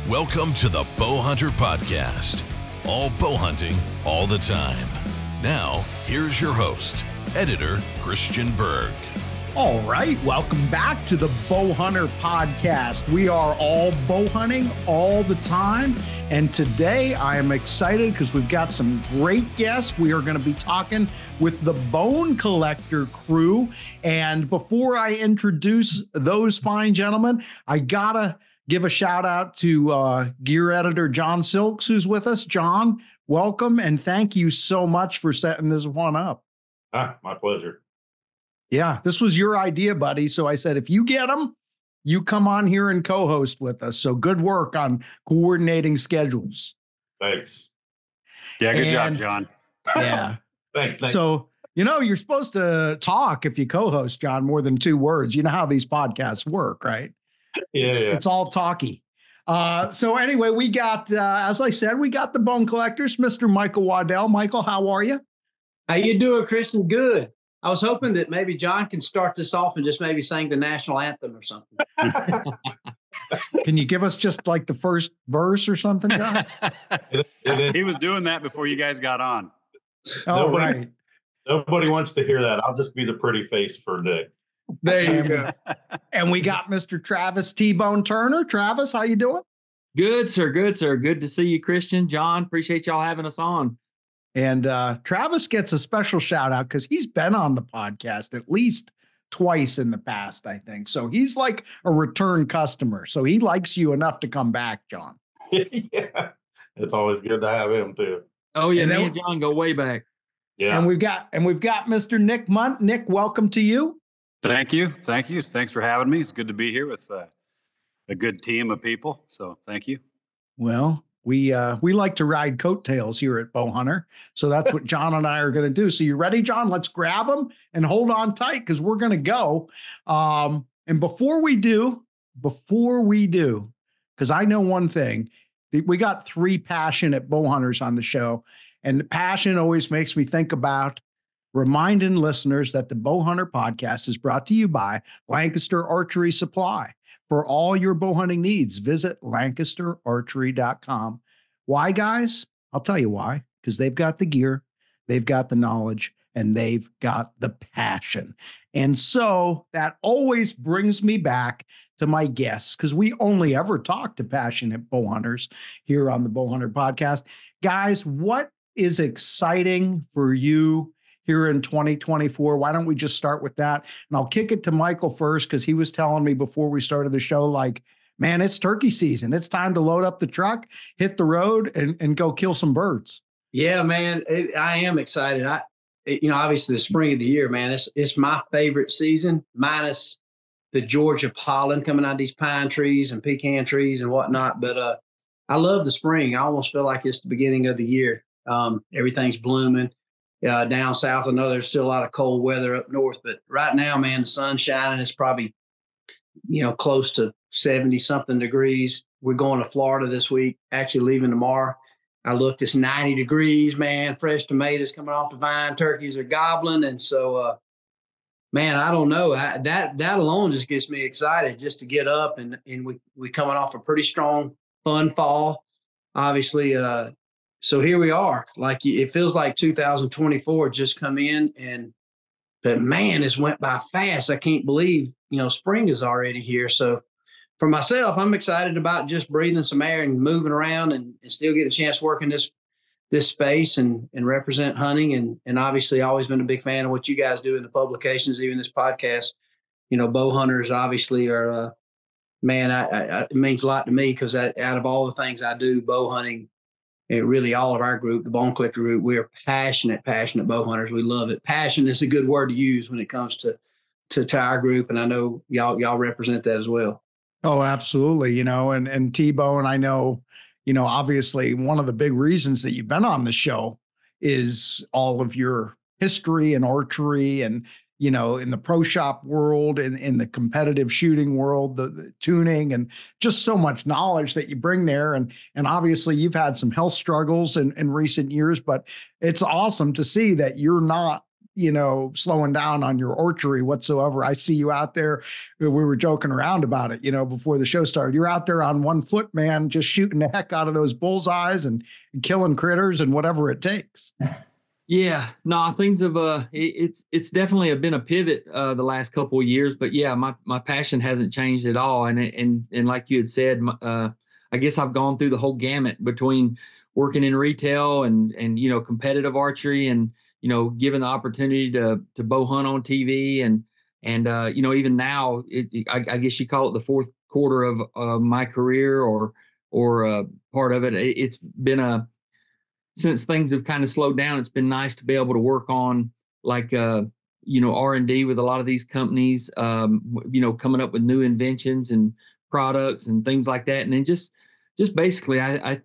Welcome to the Bow Hunter Podcast. All bow hunting, all the time. Now, here's your host, editor Christian Berg. All right, welcome back to the Bow Hunter Podcast. We are all bow hunting all the time. And today I am excited because we've got some great guests. We are going to be talking with the Bone Collector crew. And before I introduce those fine gentlemen, I gotta give a shout out to gear editor John Silks, who's with us. John, welcome. And thank you so much for setting this one up. My pleasure. Yeah, this was your idea, buddy. So I said, if you get them, you come on here and co-host with us. So good work on coordinating schedules. Thanks. Yeah, good job, John. Yeah. Thanks. So, you're supposed to talk if you co-host, John, more than 2 words. You know how these podcasts work, right? It's all talky. So anyway, we got, as I said, we got the Bone Collectors, Mr. Michael Waddell. Michael, how are you? How you doing, Christian? Good. I was hoping that maybe John can start this off and just maybe sing the national anthem or something. Can you give us just like the first verse or something, John? He was doing that before you guys got on. Oh, right. Nobody wants to hear that. I'll just be the pretty face for a day. There you go. And we got Mr. Travis T-Bone Turner. Travis, how you doing? Good, sir. Good, sir. Good to see you, Christian. John, appreciate y'all having us on. And Travis gets a special shout out because he's been on the podcast at least twice in the past, I think. So he's like a return customer. So he likes you enough to come back, John. Yeah. It's always good to have him too. Oh, yeah. And Me and John go way back. Yeah. And we've got Mr. Nick Munt. Nick, welcome to you. Thank you. Thanks for having me. It's good to be here with a good team of people. So thank you. Well, we like to ride coattails here at Bow Hunter. So that's what John and I are going to do. So you ready, John? Let's grab them and hold on tight because we're going to go. And before we do, because I know one thing, we got 3 passionate bow hunters on the show. And the passion always makes me think about reminding listeners that the Bow Hunter Podcast is brought to you by Lancaster Archery Supply. For all your bow hunting needs, visit lancasterarchery.com. Why, guys? I'll tell you why. Because they've got the gear, they've got the knowledge, and they've got the passion. And so that always brings me back to my guests, because we only ever talk to passionate bow hunters here on the Bow Hunter Podcast. Guys, what is exciting for you here in 2024? Why don't we just start with that? And I'll kick it to Michael first, because he was telling me before we started the show, like, man, it's turkey season. It's time to load up the truck, hit the road, and go kill some birds. Yeah, man, I am excited. Obviously the spring of the year, man, it's my favorite season, minus the Georgia pollen coming out of these pine trees and pecan trees and whatnot. But I love the spring. I almost feel like it's the beginning of the year. Everything's blooming. Down south, I know there's still a lot of cold weather up north, but right now, man, the sun's shining. It's probably, close to 70 something degrees. We're going to Florida this week, actually leaving tomorrow. I looked, it's 90 degrees, man, fresh tomatoes coming off the vine, turkeys are gobbling. And so, man, I don't know, that alone just gets me excited just to get up and we coming off a pretty strong, fun fall, obviously, so here we are. Like, it feels like 2024 just come in, but man, it's went by fast. I can't believe, spring is already here. So for myself, I'm excited about just breathing some air and moving around and still get a chance to work in this space and represent hunting. And obviously always been a big fan of what you guys do in the publications, even this podcast. Bow hunters obviously are, it means a lot to me because out of all the things I do, bow hunting, and really all of our group, the Bone Collector group, we are passionate bow hunters. We love it. Passion is a good word to use when it comes to our group. And I know y'all represent that as well. Oh, absolutely. And T-Bone, I know, obviously one of the big reasons that you've been on the show is all of your history and archery and, in the pro shop world and in the competitive shooting world, the tuning and just so much knowledge that you bring there. And obviously you've had some health struggles in recent years, but it's awesome to see that you're not slowing down on your archery whatsoever. I see you out there. We were joking around about it, before the show started. You're out there on 1 foot, man, just shooting the heck out of those bullseyes and killing critters and whatever it takes. Yeah, no, things have it's definitely been a pivot the last couple of years, but yeah, my passion hasn't changed at all. And like you had said, I guess I've gone through the whole gamut between working in retail and competitive archery and given the opportunity to bow hunt on TV and even now I guess you call it the fourth quarter of my career or part of it. It's been since things have kind of slowed down, it's been nice to be able to work on like, R&D with a lot of these companies, coming up with new inventions and products and things like that. And then just basically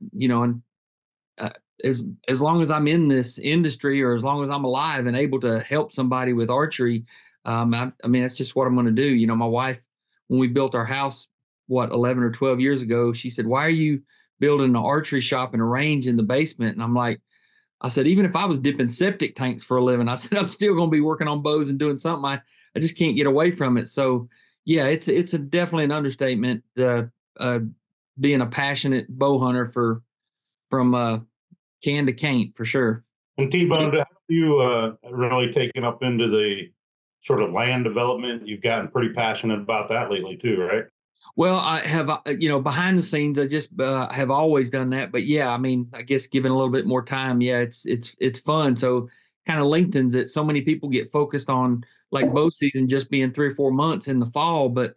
as long as I'm in this industry or as long as I'm alive and able to help somebody with archery, that's just what I'm going to do. My wife, when we built our house, 11 or 12 years ago, she said, "Why are you building an archery shop and a range in the basement?" And I said, even if I was dipping septic tanks for a living, I said, I'm still going to be working on bows and doing something. I just can't get away from it. So yeah, it's definitely an understatement, being a passionate bow hunter from can to can't for sure. And T-Bone, have you really taken up into the sort of land development? You've gotten pretty passionate about that lately too, right? Well, I have, behind the scenes, I just have always done that. But yeah, I guess given a little bit more time, yeah, it's fun. So kind of lengthens it. So many people get focused on like bow season just being 3 or 4 months in the fall. But,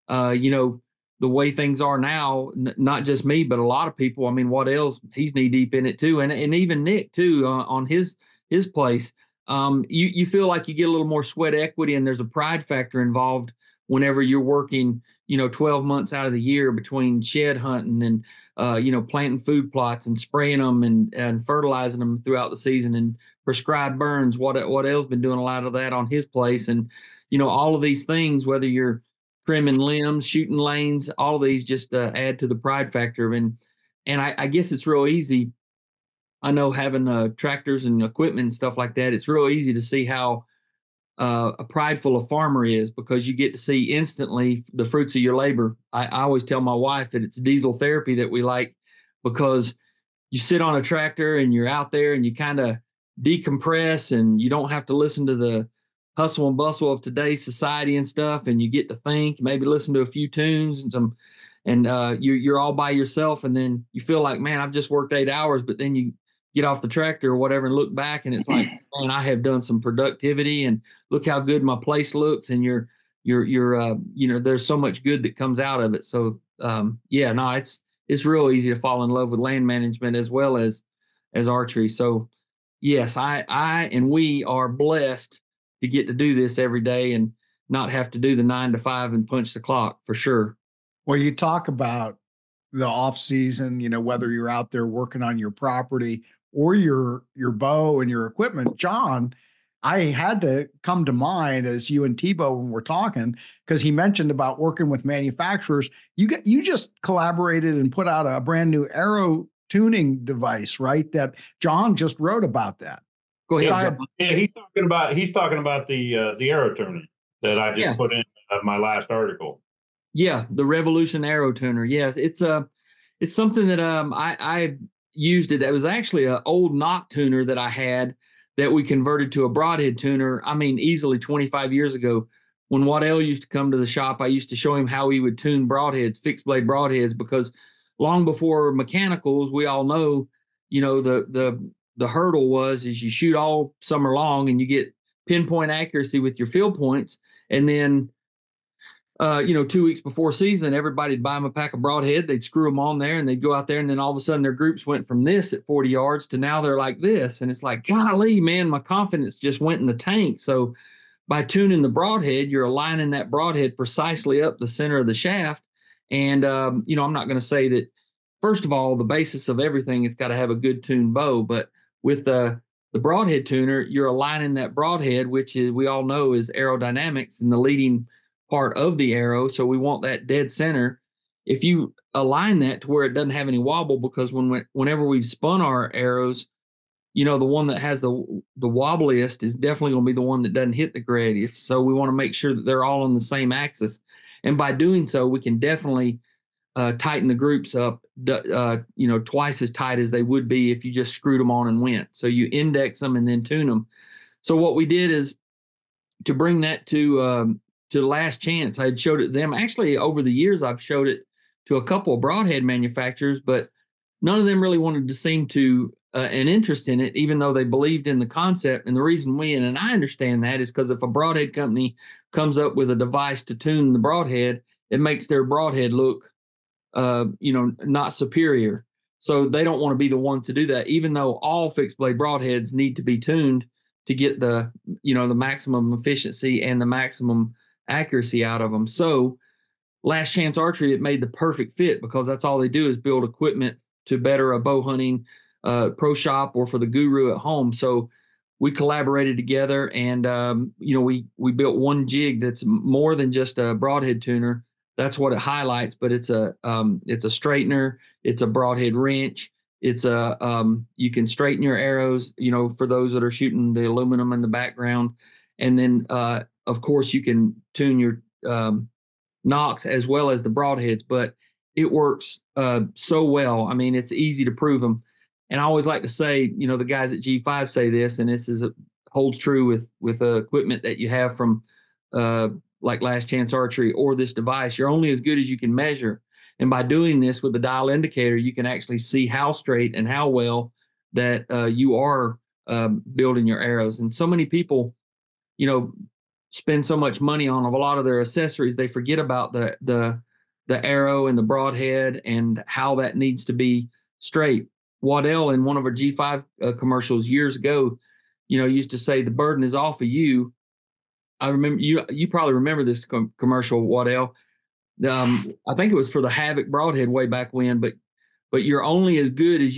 the way things are now, not just me, but a lot of people, Waddell's, he's knee deep in it too. And even Nick too, on his place. You feel like you get a little more sweat equity and there's a pride factor involved whenever you're working 12 months out of the year between shed hunting and, planting food plots and spraying them and fertilizing them throughout the season and prescribed burns. Waddell's been doing a lot of that on his place. And, all of these things, whether you're trimming limbs, shooting lanes, all of these just add to the pride factor. And I guess it's real easy. I know having tractors and equipment and stuff like that, it's real easy to see how a prideful a farmer is because you get to see instantly the fruits of your labor. I always tell my wife that it's diesel therapy that we like because you sit on a tractor and you're out there and you kind of decompress and you don't have to listen to the hustle and bustle of today's society and stuff. And you get to think, maybe listen to a few tunes and you're all by yourself. And then you feel like, man, I've just worked 8 hours, but then you get off the tractor or whatever and look back and it's like, man, I have done some productivity and look how good my place looks. And you're there's so much good that comes out of it. So it's real easy to fall in love with land management as well as archery. So yes, I and we are blessed to get to do this every day and not have to do the 9 to 5 and punch the clock for sure. Well, you talk about the off season, whether you're out there working on your property or your bow and your equipment. John, I had to come to mind as you and Tebow when we're talking, because he mentioned about working with manufacturers. You just collaborated and put out a brand new arrow tuning device, right? That John just wrote about that. Go ahead. Yeah, he's talking about the arrow tuning that I just put in my last article. Yeah, the Revolution Arrow Tuner. Yes, it's something that I used it. It was actually an old knock tuner that I had that we converted to a broadhead tuner. Easily 25 years ago. When Waddell used to come to the shop, I used to show him how he would tune broadheads, fixed blade broadheads, because long before mechanicals, we all know, the hurdle is you shoot all summer long and you get pinpoint accuracy with your field points. And then, 2 weeks before season, everybody'd buy them a pack of broadhead. They'd screw them on there and they'd go out there. And then all of a sudden their groups went from this at 40 yards to now they're like this. And it's like, golly, man, my confidence just went in the tank. So by tuning the broadhead, you're aligning that broadhead precisely up the center of the shaft. And, I'm not going to say that, first of all, the basis of everything, it's got to have a good tuned bow. But with the broadhead tuner, you're aligning that broadhead, which is, we all know, is aerodynamics and the leading part of the arrow. So we want that dead center. If you align that to where it doesn't have any wobble, because whenever we've spun our arrows, the one that has the wobbliest is definitely going to be the one that doesn't hit the gradiest. So we want to make sure that they're all on the same axis. And by doing so, we can definitely tighten the groups up, twice as tight as they would be if you just screwed them on and went. So you index them and then tune them. So what we did is to bring that to Last Chance. I had showed it to them. Actually, over the years, I've showed it to a couple of broadhead manufacturers, but none of them really wanted to seem to an interest in it, even though they believed in the concept. And the reason and I understand that, is because if a broadhead company comes up with a device to tune the broadhead, it makes their broadhead look, not superior. So they don't want to be the one to do that, even though all fixed blade broadheads need to be tuned to get the maximum efficiency and the maximum accuracy out of them. So Last Chance Archery, it made the perfect fit, because that's all they do is build equipment to better a bow hunting pro shop or for the guru at home. So we collaborated together, and we built one jig that's more than just a broadhead tuner. That's what it highlights, but it's a straightener, it's a broadhead wrench, it's you can straighten your arrows, for those that are shooting the aluminum in the background, and then of course you can tune your nocks as well as the broadheads. But it works so well. I mean, it's easy to prove them. And I always like to say, the guys at G5 say this, and this holds true with equipment that you have from like Last Chance Archery or this device. You're only as good as you can measure. And by doing this with the dial indicator, you can actually see how straight and how well that you are building your arrows. And so many people, spend so much money on a lot of their accessories, they forget about the arrow and the broadhead and how that needs to be straight. Waddell, in one of our G5 commercials years ago, used to say, the burden is off of you. I remember you probably remember this commercial, Waddell. I think it was for the Havoc broadhead way back when, but you're only as good as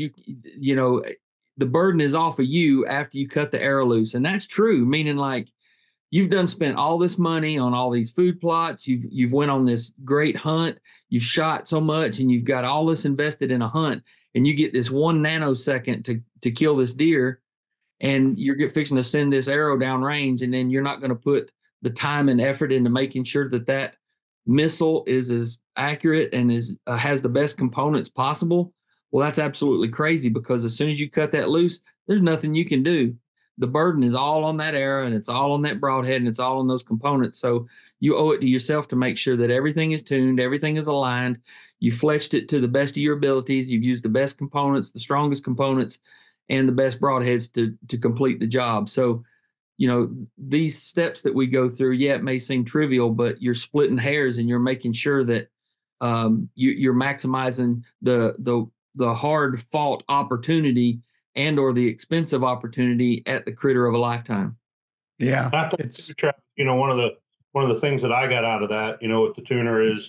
the burden is off of you after you cut the arrow loose. And that's true, meaning like you've spent all this money on all these food plots. You've went on this great hunt. You've shot so much, and you've got all this invested in a hunt, and you get this 1 nanosecond to kill this deer, and you're fixing to send this arrow down range, and then you're not going to put the time and effort into making sure that missile is as accurate and has the best components possible. Well, that's absolutely crazy, because as soon as you cut that loose, there's nothing you can do. The burden is all on that arrow, and it's all on that broadhead, and it's all on those components. So you owe it to yourself to make sure that everything is tuned, everything is aligned. You fleshed it to the best of your abilities. You've used the best components, the strongest components, and the best broadheads to complete the job. So, these steps that we go through, it may seem trivial, but you're splitting hairs, and you're making sure that you're maximizing the hard fought opportunity and or the expensive opportunity at the critter of a lifetime. Yeah. It's one of the things that I got out of that, with the tuner is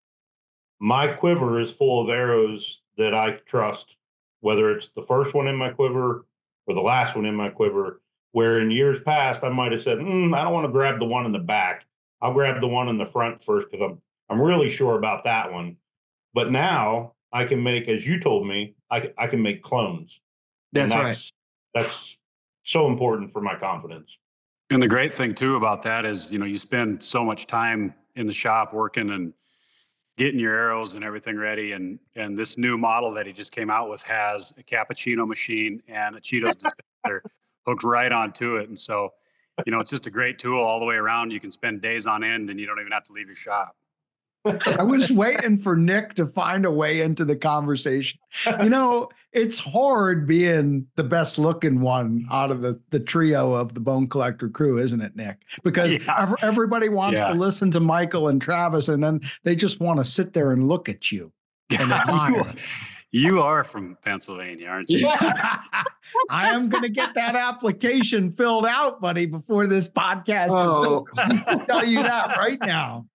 my quiver is full of arrows that I trust, whether it's the first one in my quiver or the last one in my quiver, where in years past, I might've said, I don't want to grab the one in the back. I'll grab the one in the front first, because I'm really sure about that one. But now I can make, as you told me, I can make clones. That's right. That's so important for my confidence. And the great thing too about that is, you spend so much time in the shop working and getting your arrows and everything ready. And this new model that he just came out with has a cappuccino machine and a Cheetos dispenser hooked right onto it. And so, it's just a great tool all the way around. You can spend days on end, and you don't even have to leave your shop. I was waiting for Nick to find a way into the conversation. It's hard being the best looking one out of the trio of the Bone Collector crew, isn't it, Nick? Because everybody wants to listen to Michael and Travis, and then they just want to sit there and look at you and admire. You are from Pennsylvania, aren't you? I am going to get that application filled out, buddy, before this podcast is over. I'll tell you that right now.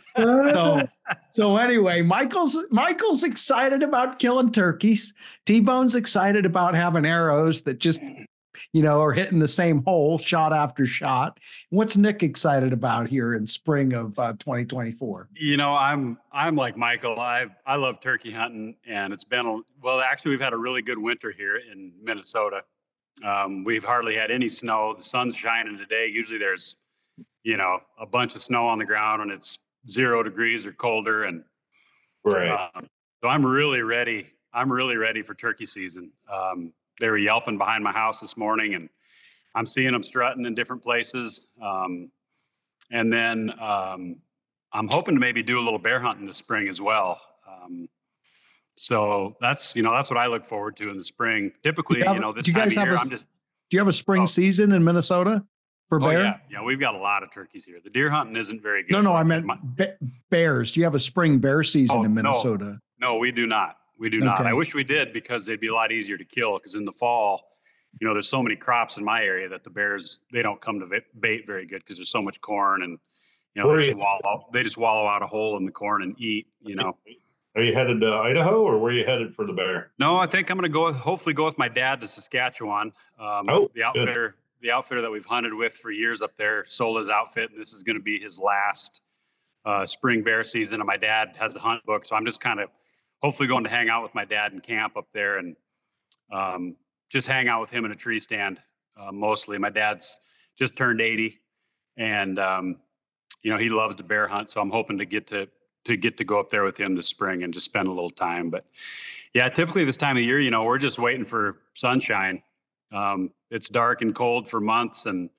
So anyway, Michael's excited about killing turkeys. T-Bone's excited about having arrows that just, are hitting the same hole shot after shot. What's Nick excited about here in spring of 2024? I'm like Michael. I love turkey hunting, and it's been actually we've had a really good winter here in Minnesota. We've hardly had any snow. The sun's shining today. Usually there's, a bunch of snow on the ground when it's 0 degrees or colder. And Right. so I'm really ready. I'm really ready for turkey season. They were yelping behind my house this morning, and I'm seeing them strutting in different places. And then I'm hoping to maybe do a little bear hunting this spring as well. So that's what I look forward to in the spring. Typically, this time of year, do you have a spring season in Minnesota for bear? Yeah, we've got a lot of turkeys here. The deer hunting isn't very good. No, I meant bears. Do you have a spring bear season in Minnesota? No, we do not. We do not. I wish we did, because they'd be a lot easier to kill, because in the fall, there's so many crops in my area that the bears, they don't come to bait very good, because there's so much corn, and they just wallow out a hole in the corn and eat. Are you headed to Idaho, or were you headed for the bear? No, I think I'm going to hopefully go with my dad to Saskatchewan. The outfitter that we've hunted with for years up there sold his outfit, and this is going to be his last spring bear season. And my dad has a hunt book, so I'm just kind of hopefully going to hang out with my dad in camp up there, and just hang out with him in a tree stand mostly. My dad's just turned 80, and he loves to bear hunt, so I'm hoping to get to go up there with him this spring and just spend a little time. But yeah, typically this time of year, we're just waiting for sunshine. It's dark and cold for months, and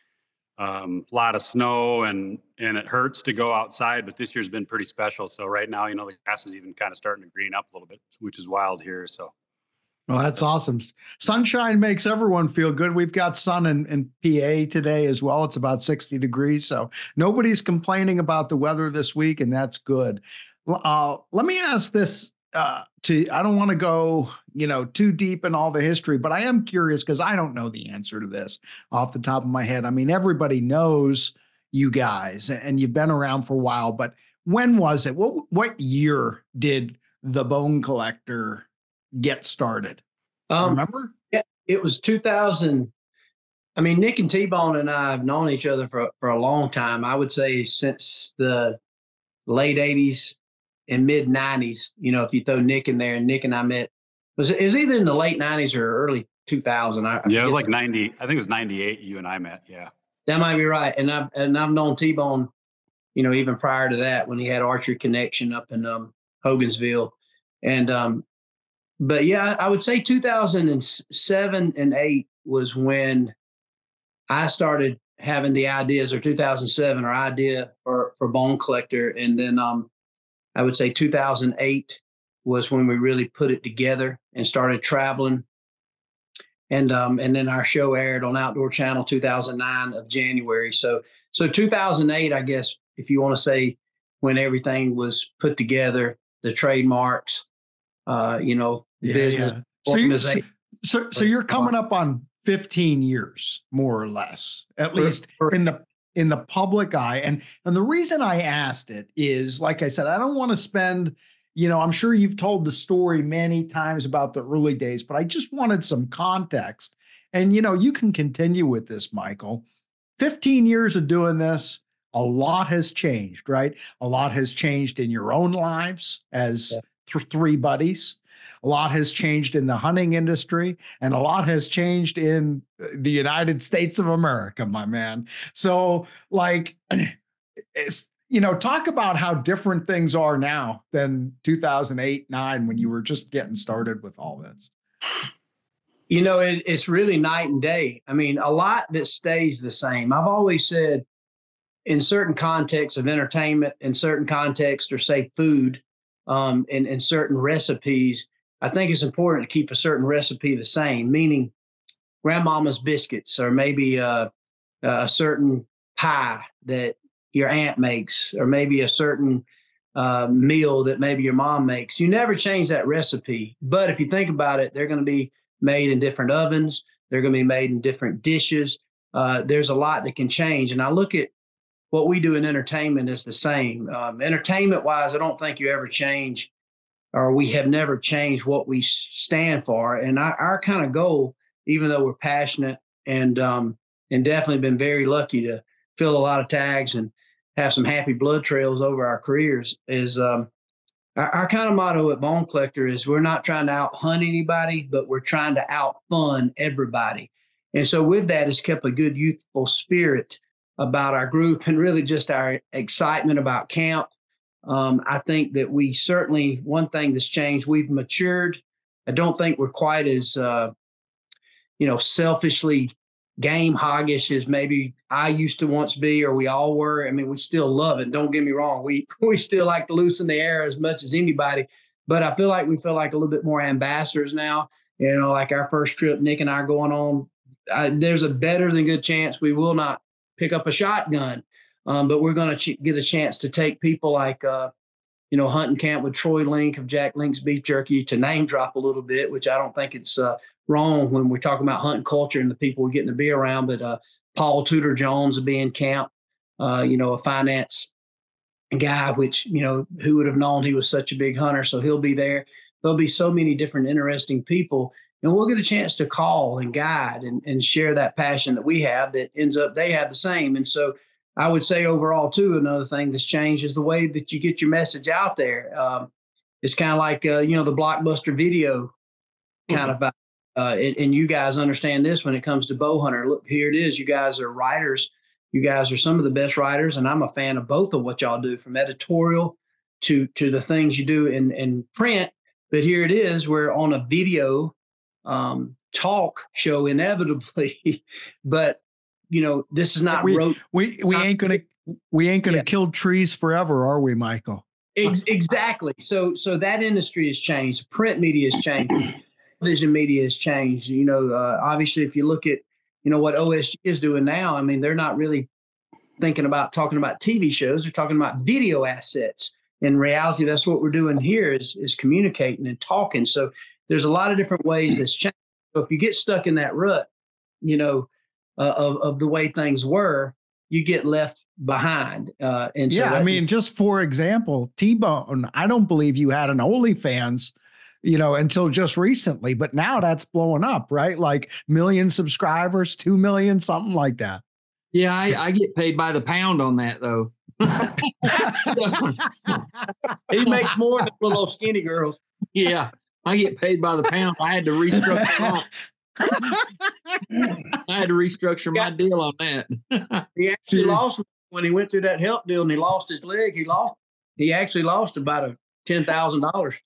a lot of snow, and it hurts to go outside, but this year's been pretty special. So right now, the grass is even kind of starting to green up a little bit, which is wild here. So. Well, that's awesome. Sunshine makes everyone feel good. We've got sun in PA today as well. It's about 60 degrees. So nobody's complaining about the weather this week, and that's good. Let me ask this I don't want to go, too deep in all the history, but I am curious, because I don't know the answer to this off the top of my head. I mean, everybody knows you guys, and you've been around for a while, but when was it? What year did the Bone Collector get started? Remember? Yeah, it was 2000. I mean, Nick and T-Bone and I have known each other for a long time. I would say since the late 80s and mid 90s, if you throw Nick in there, and Nick and I met, it was either in the late 90s or early 2000. It was like 90. I think it was 98 you and I met. Yeah. That might be right. And I've known T-Bone, even prior to that, when he had Archery Connection up in Hogansville. And but yeah, I would say 2007 and 8 was when I started having the ideas, or 2007, or idea for Bone Collector. And then I would say 2008 was when we really put it together and started traveling. And then our show aired on Outdoor Channel 2009 of January. So 2008, I guess, if you want to say, when everything was put together, the trademarks, business. Yeah. So you're coming up on 15 years, more or less, at least in the public eye. And the reason I asked it is, like I said, I don't want to spend, I'm sure you've told the story many times about the early days, but I just wanted some context. And, you can continue with this, Michael. 15 years of doing this, a lot has changed, right? A lot has changed in your own lives as three buddies. A lot has changed in the hunting industry, and a lot has changed in the United States of America, my man. So, talk about how different things are now than 2008, 2009, when you were just getting started with all this. It's really night and day. I mean, a lot that stays the same. I've always said, in certain contexts of entertainment, in certain contexts, or say food, in certain recipes, I think it's important to keep a certain recipe the same, meaning grandmama's biscuits, or maybe a certain pie that your aunt makes, or maybe a certain meal that maybe your mom makes. You never change that recipe. But if you think about it, they're going to be made in different ovens. They're going to be made in different dishes. There's a lot that can change. And I look at what we do in entertainment as the same. Entertainment-wise, I don't think you ever change, or we have never changed what we stand for. And our kind of goal, even though we're passionate and definitely been very lucky to fill a lot of tags and have some happy blood trails over our careers, is our kind of motto at Bone Collector is, we're not trying to out hunt anybody, but we're trying to out fun everybody. And so with that, it's kept a good youthful spirit about our group and really just our excitement about camp. I think that we certainly, one thing that's changed, we've matured. I don't think we're quite as, selfishly game hoggish as maybe I used to once be, or we all were. I mean, we still love it. Don't get me wrong. We still like to loosen the air as much as anybody, but I feel like we feel like a little bit more ambassadors now. Like our first trip, Nick and I are going on, there's a better than good chance we will not pick up a shotgun. But we're going to get a chance to take people like, hunting camp with Troy Link of Jack Link's Beef Jerky, to name drop a little bit, which I don't think it's wrong when we're talking about hunting culture and the people we're getting to be around. But Paul Tudor Jones will be in camp, a finance guy, which, who would have known he was such a big hunter. So he'll be there. There'll be so many different interesting people. And we'll get a chance to call and guide and share that passion that we have that ends up they have the same. And so I would say overall, too, another thing that's changed is the way that you get your message out there. It's kind of like, the Blockbuster video kind of vibe. And you guys understand this when it comes to bow hunter. Look, here it is. You guys are writers. You guys are some of the best writers. And I'm a fan of both of what y'all do, from editorial to the things you do in print. But here it is. We're on a video talk show inevitably, but this is not we ain't gonna kill trees forever, are we, Michael? Exactly. So that industry has changed. Print media has changed. Television media has changed. Obviously, if you look at what OSG is doing now, I mean, they're not really talking about TV shows. They're talking about video assets. In reality, that's what we're doing here is communicating and talking. So there's a lot of different ways that's changed. So if you get stuck in that rut, of the way things were, you get left behind. And so I mean, just for example, T-Bone, I don't believe you had an OnlyFans, until just recently, but now that's blowing up, right? Like 1 million subscribers, 2 million, something like that. Yeah, I get paid by the pound on that, though. He makes more than the little skinny girls. Yeah, I get paid by the pound. I had to restructure my deal on that. He actually lost when he went through that help deal and he lost his leg. He actually lost about $10,000.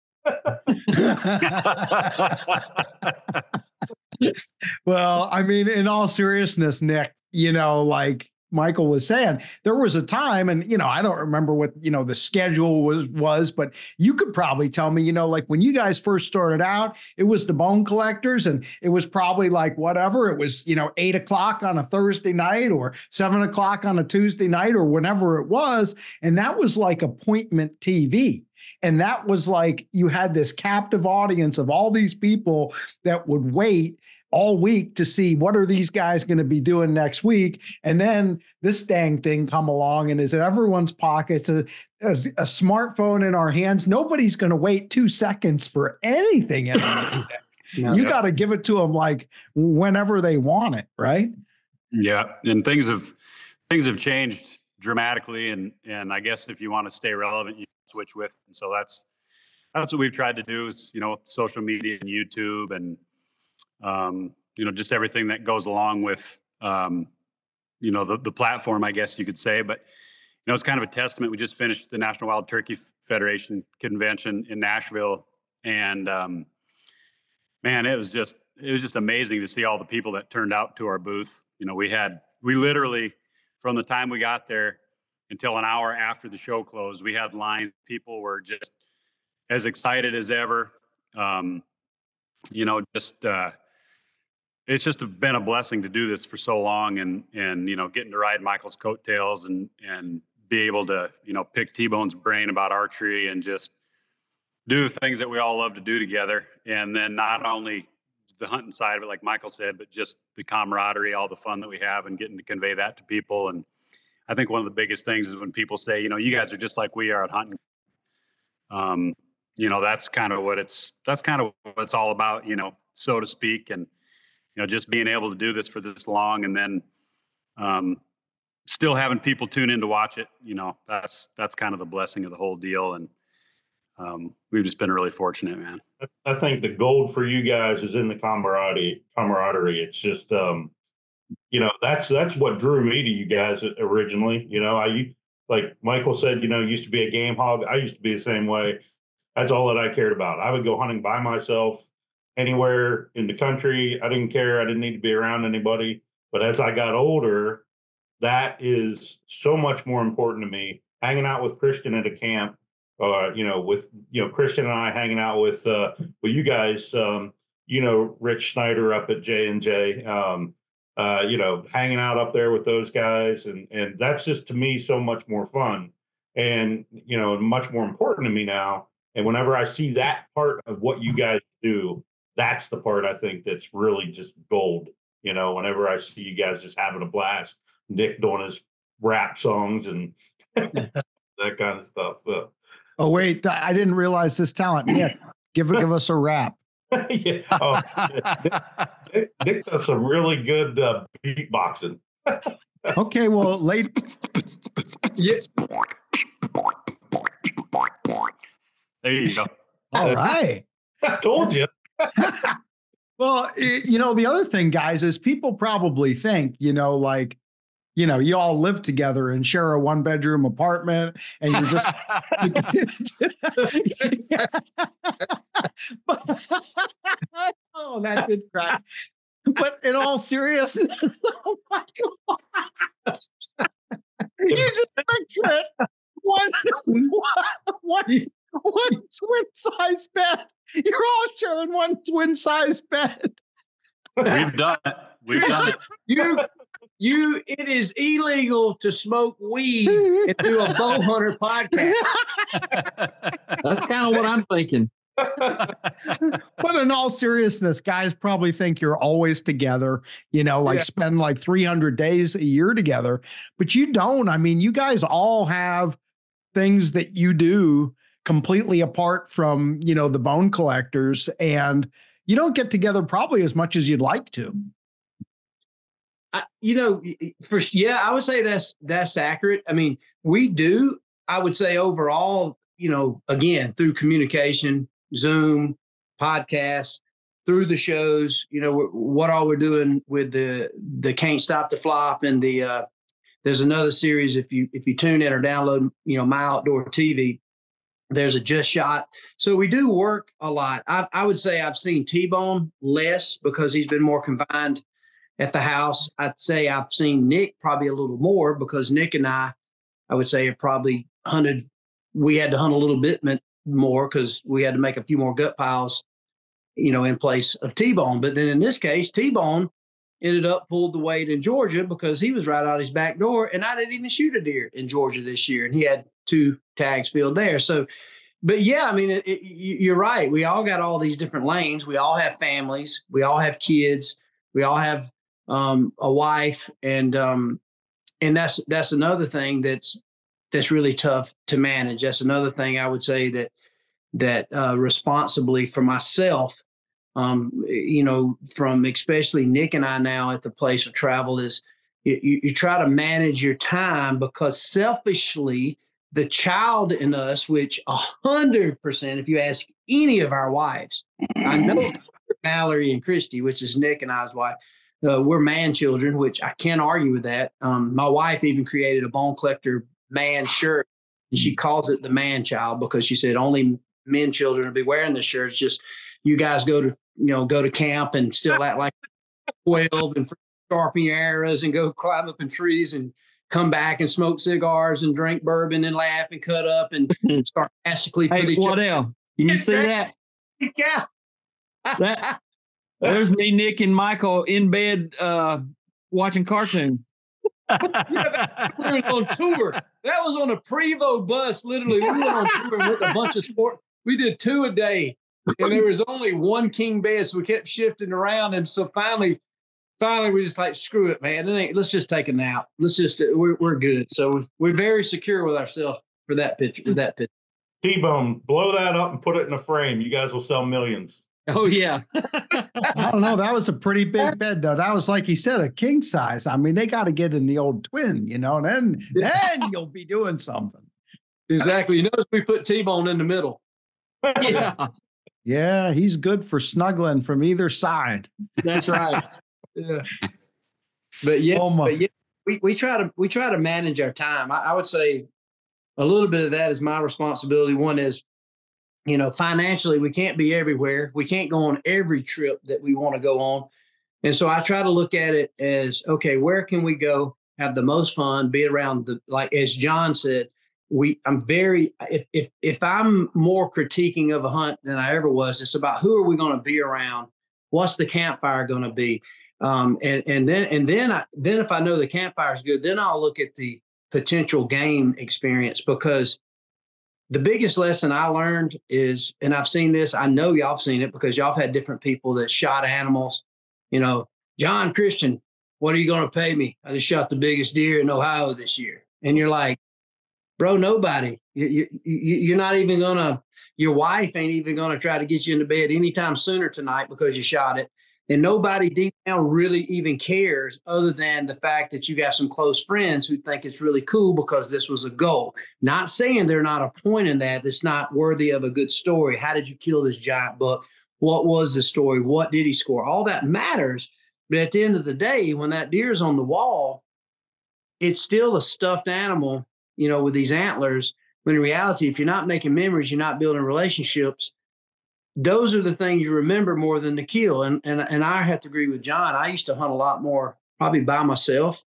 Well, I mean, in all seriousness, Nick, like Michael was saying, there was a time, and I don't remember what the schedule was, but you could probably tell me, like when you guys first started out, it was the Bone Collectors, and it was probably like whatever it was, 8 o'clock on a Thursday night or 7 o'clock on a Tuesday night or whenever it was, and that was like appointment TV. And that was like you had this captive audience of all these people that would wait all week to see what are these guys going to be doing next week. And then this dang thing come along and is in everyone's pockets, a smartphone in our hands. Nobody's going to wait 2 seconds for anything. You got to give it to them like whenever they want it. Right. Yeah. And things have changed dramatically. And I guess if you want to stay relevant, you switch with. And so that's what we've tried to do is, social media and YouTube and, just everything that goes along with, the platform, I guess you could say. But, it's kind of a testament. We just finished the National Wild Turkey Federation convention in Nashville. And, man, it was just amazing to see all the people that turned out to our booth. We literally, from the time we got there until an hour after the show closed, we had lines. People were just as excited as ever. It's just been a blessing to do this for so long and getting to ride Michael's coattails and be able to, pick T-Bone's brain about archery and just do the things that we all love to do together. And then not only the hunting side of it, like Michael said, but just the camaraderie, all the fun that we have and getting to convey that to people. And I think one of the biggest things is when people say, you guys are just like we are at hunting. That's kind of what it's all about, so to speak. And, just being able to do this for this long and then still having people tune in to watch it, that's kind of the blessing of the whole deal. And we've just been really fortunate, man. I think the gold for you guys is in the camaraderie. It's just, that's what drew me to you guys originally. Like Michael said, used to be a game hog. I used to be the same way. That's all that I cared about. I would go hunting by myself anywhere in the country. I didn't care. I didn't need to be around anybody. But as I got older, that is so much more important to me. Hanging out with Christian at a camp, with Christian and I hanging out with you guys, Rich Snyder up at J&J, hanging out up there with those guys, and that's just to me so much more fun, and much more important to me now. And whenever I see that part of what you guys do, that's the part I think that's really just gold. Whenever I see you guys just having a blast, Nick doing his rap songs and that kind of stuff. So. Oh wait, I didn't realize this talent. Nick, give us a rap. Yeah. Oh, Nick does some really good beatboxing. Okay, well, Yeah. There you go. All right. I told you. Well, the other thing, guys, is people probably think, you all live together and share a 1-bedroom apartment, and you're just. Oh, that did crack. But in all seriousness, oh my God. You just picture it. One twin size bed. You're all sharing one twin size bed. We've done it. It is illegal to smoke weed and do a bow hunter podcast. That's kind of what I'm thinking. But in all seriousness, guys probably think you're always together, spend like 300 days a year together, but you don't. I mean, you guys all have things that you do completely apart from, the bone collectors, and you don't get together probably as much as you'd like to. I would say that's accurate. I mean, we do. I would say overall, again, through communication, Zoom, podcasts, through the shows, what all we're doing with the Can't Stop the Flop, and there's another series if you tune in or download, My Outdoor TV. There's a Just Shot. So we do work a lot. I would say I've seen T-Bone less because he's been more confined at the house. I'd say I've seen Nick probably a little more because Nick and I would say have probably hunted. We had to hunt a little bit more because we had to make a few more gut piles, in place of T-Bone. But then in this case, T-Bone ended up pulled the weight in Georgia because he was right out his back door, and I didn't even shoot a deer in Georgia this year, and he had 2 tags filled there. So, but yeah, I mean, you're right. We all got all these different lanes. We all have families. We all have kids. We all have a wife, and that's another thing that's really tough to manage. That's another thing I would say that responsibly for myself, from especially Nick and I now at the place of travel is you try to manage your time, because selfishly the child in us, which 100%, if you ask any of our wives, I know Mallory and Christy, which is Nick and I's wife, we're man children, which I can't argue with that. My wife even created a bone collector man shirt, and she calls it the man child because she said only men children will be wearing this shirt. It's just you guys go to camp and still act like 12 and sharpen your arrows and go climb up in trees and come back and smoke cigars and drink bourbon and laugh and cut up and sarcastically put each what other. else? Can you see that? Yeah. There's me, Nick, and Michael in bed watching cartoons. We were on tour. That was on a Prevost bus. Literally, we went on tour with a bunch of sport. We did 2 a day, and there was only one king bed, so we kept shifting around. And so finally, we just like, screw it, man. Let's just take a nap. We're good. So we're very secure with ourselves for that picture. With that picture. T-Bone, blow that up and put it in a frame. You guys will sell millions. Oh, yeah. I don't know. That was a pretty big bed, though. That was, like you said, a king size. I mean, they got to get in the old twin, and then you'll be doing something. Exactly. You notice we put T-Bone in the middle. Yeah. Yeah, he's good for snuggling from either side. That's right. Yeah. But yeah, Oh my. we try to manage our time. I would say a little bit of that is my responsibility. One is, financially, we can't be everywhere. We can't go on every trip that we want to go on. And so I try to look at it as, okay, where can we go, have the most fun, be around like as John said, if I'm more critiquing of a hunt than I ever was, it's about who are we going to be around? What's the campfire going to be? And then if I know the campfire is good, then I'll look at the potential game experience, because the biggest lesson I learned is, and I've seen this, I know y'all have seen it because y'all have had different people that shot animals. John Christian, what are you going to pay me? I just shot the biggest deer in Ohio this year. And you're like, bro, nobody. You're not even going to, your wife ain't even going to try to get you into bed anytime sooner tonight because you shot it. And nobody deep down really even cares, other than the fact that you got some close friends who think it's really cool because this was a goal. Not saying they're not a point in that's not worthy of a good story. How did you kill this giant buck? What was the story? What did he score? All that matters. But at the end of the day, when that deer's on the wall, it's still a stuffed animal, with these antlers. When in reality, if you're not making memories, you're not building relationships. Those are the things you remember more than the kill. And I have to agree with John. I used to hunt a lot more, probably by myself.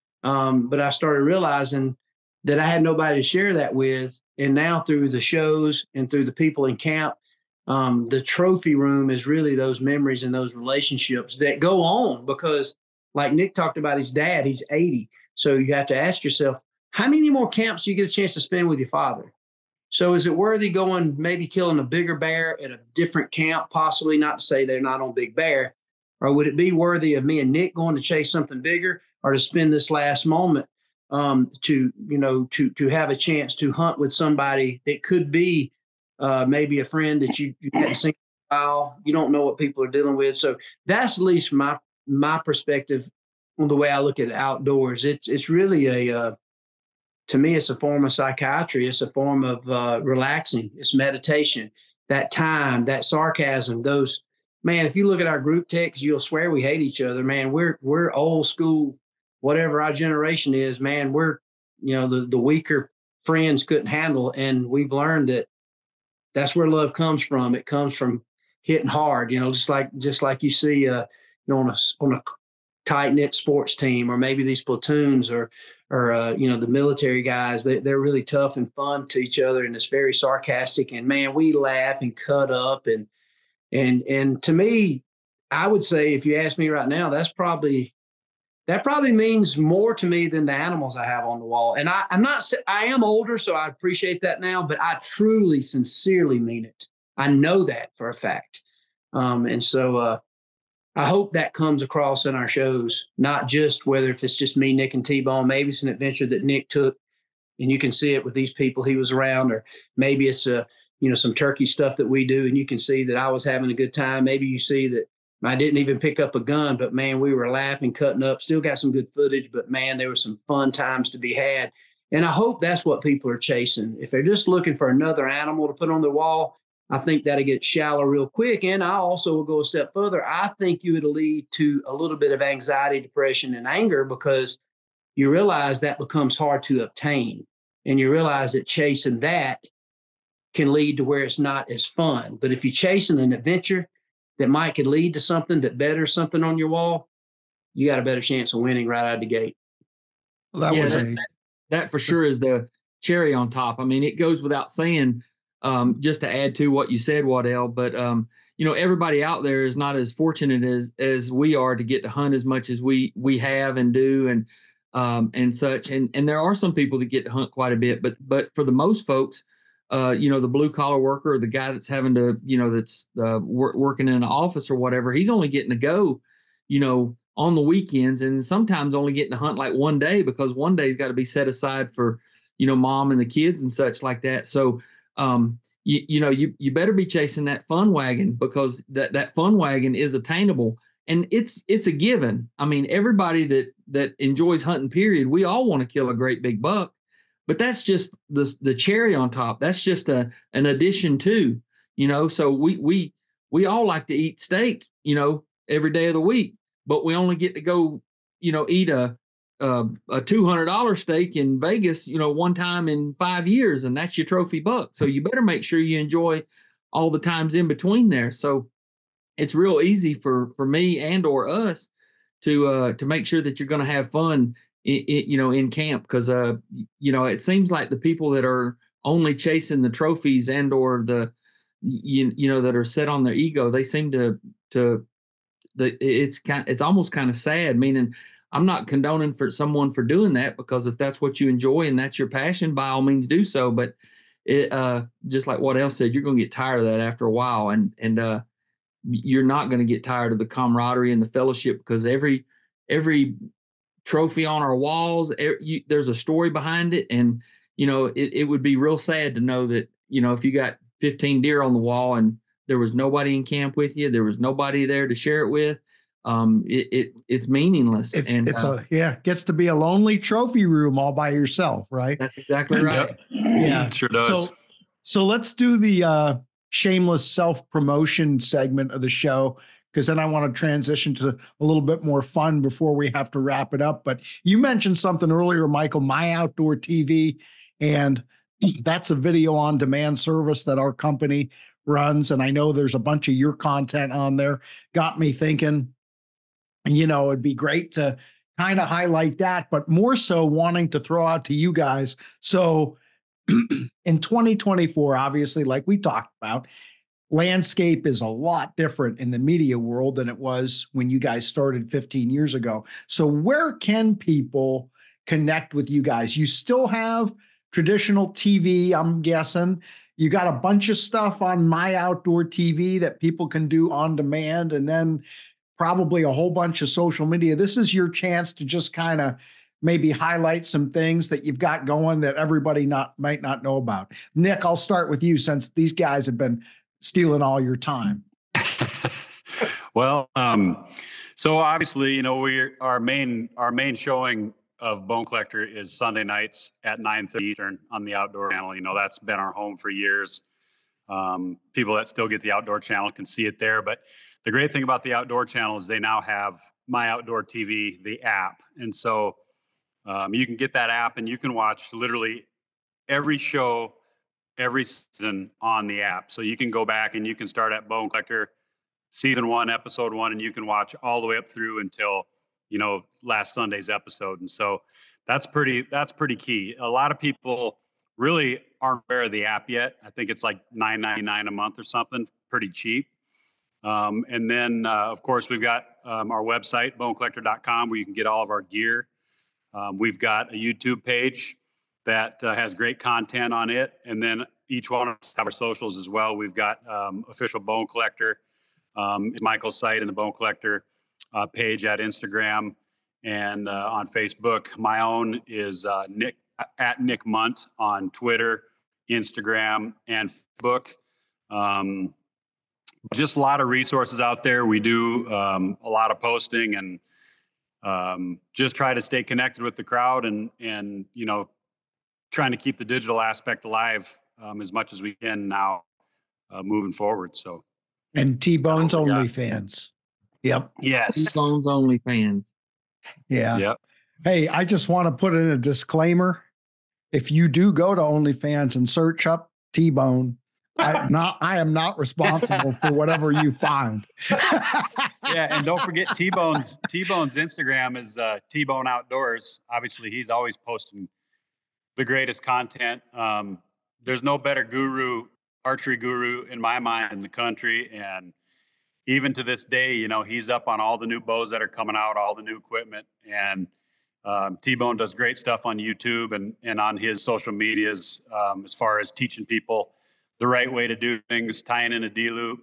But I started realizing that I had nobody to share that with. And now through the shows and through the people in camp, the trophy room is really those memories and those relationships that go on, because like Nick talked about his dad, he's 80. So you have to ask yourself, how many more camps do you get a chance to spend with your father? So is it worthy going, maybe killing a bigger bear at a different camp, possibly, not to say they're not on big bear, or would it be worthy of me and Nick going to chase something bigger, or to spend this last moment to have a chance to hunt with somebody that could be maybe a friend that you hadn't seen in a while. You don't know what people are dealing with. So that's at least my perspective on the way I look at outdoors. It's really to me, it's a form of psychiatry. It's a form of relaxing. It's meditation. That time, that sarcasm, man, if you look at our group text, you'll swear we hate each other, man. We're old school, whatever our generation is, man. We're, the weaker friends couldn't handle. And we've learned that that's where love comes from. It comes from hitting hard, just like you see, on a tight knit sports team, or maybe these platoons, or the military guys. They're really tough and fun to each other, and it's very sarcastic. And man, we laugh and cut up, and to me, I would say, if you ask me right now, that probably means more to me than the animals I have on the wall. And I am older, so I appreciate that now, but I truly, sincerely mean it. I know that for a fact. And so I hope that comes across in our shows, not just whether if it's just me, Nick, and T-Bone. Maybe it's an adventure that Nick took, and you can see it with these people he was around, or maybe it's some turkey stuff that we do, and you can see that I was having a good time. Maybe you see that I didn't even pick up a gun, but man, we were laughing, cutting up, still got some good footage, but man, there were some fun times to be had. And I hope that's what people are chasing. If they're just looking for another animal to put on their wall, I think that'll get shallow real quick. And I also will go a step further. I think you would lead to a little bit of anxiety, depression, and anger, because you realize that becomes hard to obtain. And you realize that chasing that can lead to where it's not as fun. But if you're chasing an adventure that could lead to something that betters something on your wall, you got a better chance of winning right out of the gate. Well, that for sure is the cherry on top. I mean, it goes without saying, just to add to what you said, Waddell, but everybody out there is not as fortunate as we are to get to hunt as much as we have and do, and such. And there are some people that get to hunt quite a bit, but for the most folks, the blue collar worker, or the guy that's having to, that's working in an office or whatever, he's only getting to go, on the weekends, and sometimes only getting to hunt like one day, because one day's got to be set aside for, mom and the kids and such like that. So, you better be chasing that fun wagon, because that fun wagon is attainable, and it's a given. I mean, everybody that enjoys hunting, period, we all want to kill a great big buck, but that's just the cherry on top. That's just an addition to, so we all like to eat steak, every day of the week, but we only get to go eat a $200 steak in Vegas, one time in 5 years, and that's your trophy buck. So you better make sure you enjoy all the times in between there. So it's real easy for me and or us to make sure that you're going to have fun in camp, because it seems like the people that are only chasing the trophies and or the that are set on their ego, they seem to it's almost kind of sad, meaning I'm not condoning for someone for doing that, because if that's what you enjoy and that's your passion, by all means do so. But it just like what else said, you're going to get tired of that after a while, and you're not going to get tired of the camaraderie and the fellowship, because every trophy on our walls, there's a story behind it. And, it would be real sad to know that, if you got 15 deer on the wall and there was nobody in camp with you, there was nobody there to share it with, it's meaningless. Gets to be a lonely trophy room all by yourself, right? That's exactly right. Yeah, it sure does. So let's do the shameless self-promotion segment of the show, because then I want to transition to a little bit more fun before we have to wrap it up. But you mentioned something earlier, Michael, My Outdoor TV, and that's a video on demand service that our company runs. And I know there's a bunch of your content on there. Got me thinking, it'd be great to kind of highlight that, but more so wanting to throw out to you guys. So in 2024, obviously, like we talked about, landscape is a lot different in the media world than it was when you guys started 15 years ago. So where can people connect with you guys? You still have traditional TV, I'm guessing. You got a bunch of stuff on My Outdoor TV that people can do on demand, and then probably a whole bunch of social media. This is your chance to just kind of maybe highlight some things that you've got going that everybody might not know about. Nick, I'll start with you, since these guys have been stealing all your time. Well, so obviously, our main showing of Bone Collector is Sunday nights at 9:30 Eastern on the Outdoor Channel. That's been our home for years. People that still get the Outdoor Channel can see it there. But the great thing about the Outdoor Channel is they now have My Outdoor TV, the app. And so you can get that app and you can watch literally every show, every season on the app. So you can go back and you can start at Bone Collector season 1, episode 1, and you can watch all the way up through until, last Sunday's episode. And so that's pretty key. A lot of people really aren't aware of the app yet. I think it's like $9.99 a month or something, pretty cheap. And then, of course, we've got our website, bonecollector.com, where you can get all of our gear. We've got a YouTube page that has great content on it. And then each one of us have our socials as well. We've got official Bone Collector, Michael's site, and the Bone Collector page at Instagram and on Facebook. My own is Nick Munt on Twitter, Instagram, and Facebook. Just a lot of resources out there. We do a lot of posting and just try to stay connected with the crowd and trying to keep the digital aspect alive as much as we can now moving forward. So, and T-Bone's OnlyFans. Yep. Yes. T-Bone's OnlyFans. Yeah. Yep. Hey, I just want to put in a disclaimer. If you do go to OnlyFans and search up T-Bone, I am not responsible for whatever you find. Yeah, and don't forget T-Bone's Instagram is T-Bone Outdoors. Obviously, he's always posting the greatest content. There's no better archery guru in my mind in the country, and even to this day, he's up on all the new bows that are coming out, all the new equipment, and T-Bone does great stuff on YouTube and on his social medias as far as teaching people the right way to do things, tying in a D-loop,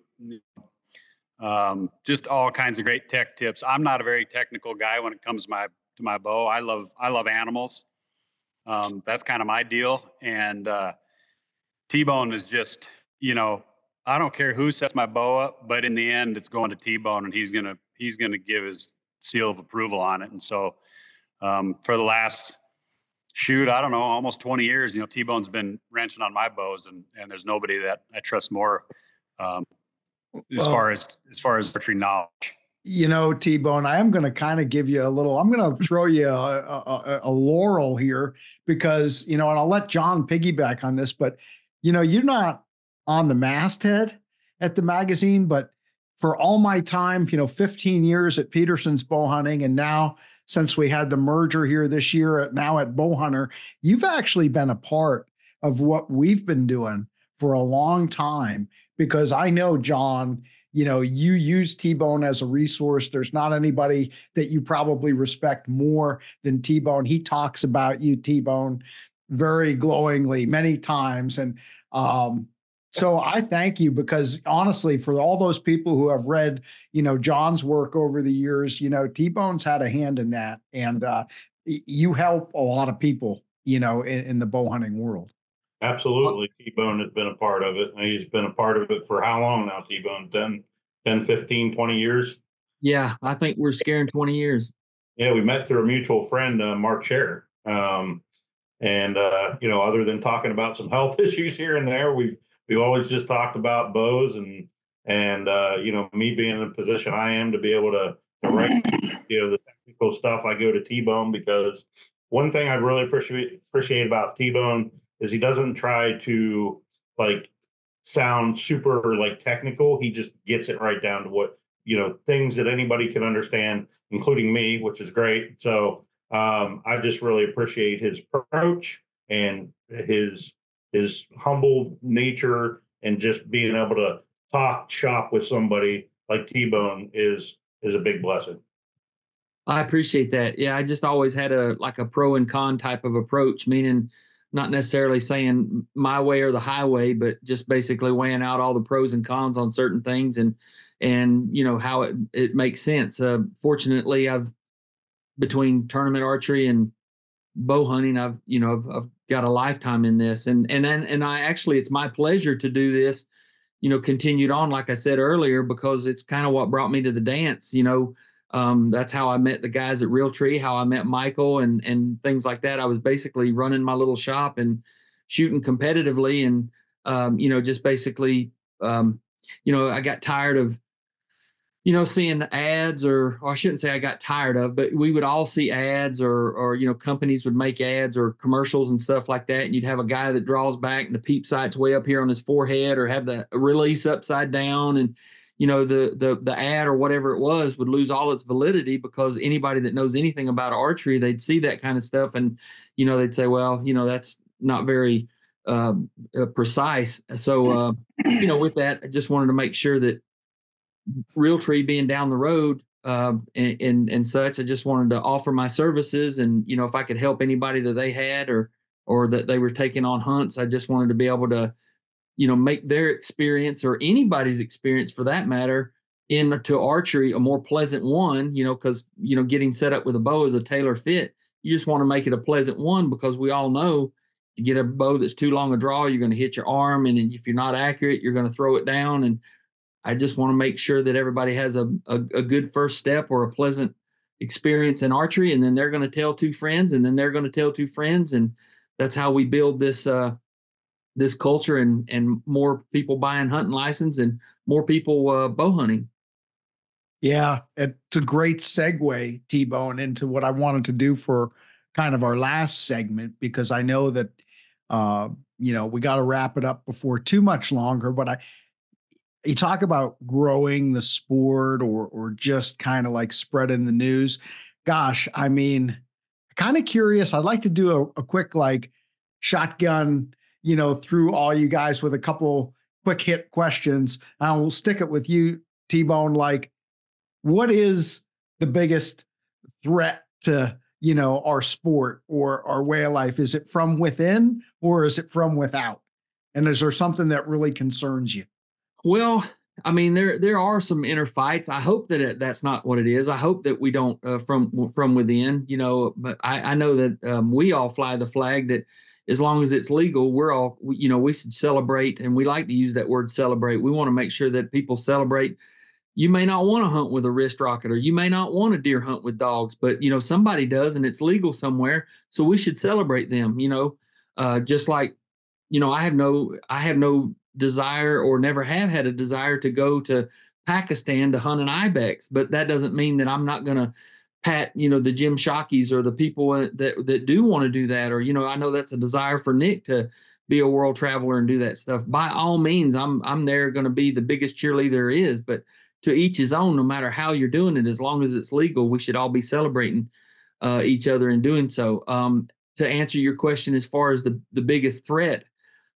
just all kinds of great tech tips. I'm not a very technical guy when it comes to my bow. I love animals. That's kind of my deal. And T-Bone is just, I don't care who sets my bow up, but in the end, it's going to T-Bone, and he's gonna give his seal of approval on it. And so, for the last I don't know, almost 20 years, T-Bone's been wrenching on my bows, and there's nobody that I trust more as far as archery knowledge. T-Bone, I am going to kind of give you I'm going to throw you a laurel here because, and I'll let John piggyback on this, but, you're not on the masthead at the magazine, but for all my time, 15 years at Peterson's Bow Hunting, and now since we had the merger here this year, now at Bowhunter, you've actually been a part of what we've been doing for a long time, because I know, John, you use T-Bone as a resource. There's not anybody that you probably respect more than T-Bone. He talks about you, T-Bone, very glowingly many times. And so I thank you, because honestly, for all those people who have read, John's work over the years, T-Bone's had a hand in that. And you help a lot of people, in the bow hunting world. Absolutely. T-Bone has been a part of it. He's been a part of it for how long now, T-Bone? 10, 15, 20 years? Yeah, I think we're scaring 20 years. Yeah, we met through a mutual friend, Mark Scher. Other than talking about some health issues here and there, we've always just talked about bows and me being in the position I am to be able to write, the technical stuff. I go to T-Bone, because one thing I really appreciate about T-Bone is he doesn't try to sound super technical. He just gets it right down to what, things that anybody can understand, including me, which is great. So I just really appreciate his approach and his humble nature, and just being able to talk shop with somebody like T-Bone is a big blessing. I appreciate that. Yeah, I just always had a pro and con type of approach, meaning not necessarily saying my way or the highway, but just basically weighing out all the pros and cons on certain things and how it makes sense. Fortunately, between tournament archery and bow hunting, I've got a lifetime in this, and I actually, it's my pleasure to do this, continued on, like I said earlier, because it's kind of what brought me to the dance. That's how I met the guys at Realtree, how I met Michael and things like that. I was basically running my little shop and shooting competitively, and just basically, I got tired of, seeing the ads, or I shouldn't say I got tired of, but we would all see ads or companies would make ads or commercials and stuff like that. And you'd have a guy that draws back and the peep sight's way up here on his forehead, or have the release upside down. And, the ad or whatever it was would lose all its validity, because anybody that knows anything about archery, they'd see that kind of stuff. And, they'd say, well, that's not very precise. So, with that, I just wanted to make sure that Realtree being down the road and such, I just wanted to offer my services, and if I could help anybody that they had or that they were taking on hunts, I just wanted to be able to make their experience, or anybody's experience for that matter, into archery a more pleasant one. Because getting set up with a bow is a tailor fit. You just want to make it a pleasant one, because we all know, you get a bow that's too long a draw, you're going to hit your arm, and if you're not accurate, you're going to throw it down. And I just want to make sure that everybody has a good first step or a pleasant experience in archery, and then they're going to tell two friends, and then they're going to tell two friends, and that's how we build this this culture, and more people buying hunting license, and more people bow hunting. Yeah, it's a great segue, T-Bone, into what I wanted to do for kind of our last segment, because I know that we got to wrap it up before too much longer, but you talk about growing the sport or just kind of spreading the news. Gosh, I mean, kind of curious. I'd like to do a quick shotgun, through all you guys with a couple quick hit questions. I will stick it with you, T-Bone. What is the biggest threat to, our sport or our way of life? Is it from within, or is it from without? And is there something that really concerns you? Well, I mean, there are some inner fights. I hope that that's not what it is. I hope that we don't from within, but I know that we all fly the flag that as long as it's legal, we should celebrate. And we like to use that word celebrate. We want to make sure that people celebrate. You may not want to hunt with a wrist rocket, or you may not want to deer hunt with dogs, but somebody does, and it's legal somewhere. So we should celebrate them, just like, I have no desire, or never have had a desire, to go to Pakistan to hunt an ibex, but that doesn't mean that I'm not going to pat, the Jim Shockeys or the people that do want to do that. Or, I know that's a desire for Nick to be a world traveler and do that stuff. By all means, I'm there going to be the biggest cheerleader there is, but to each his own, no matter how you're doing it, as long as it's legal, we should all be celebrating each other in doing so. To answer your question, as far as the biggest threat,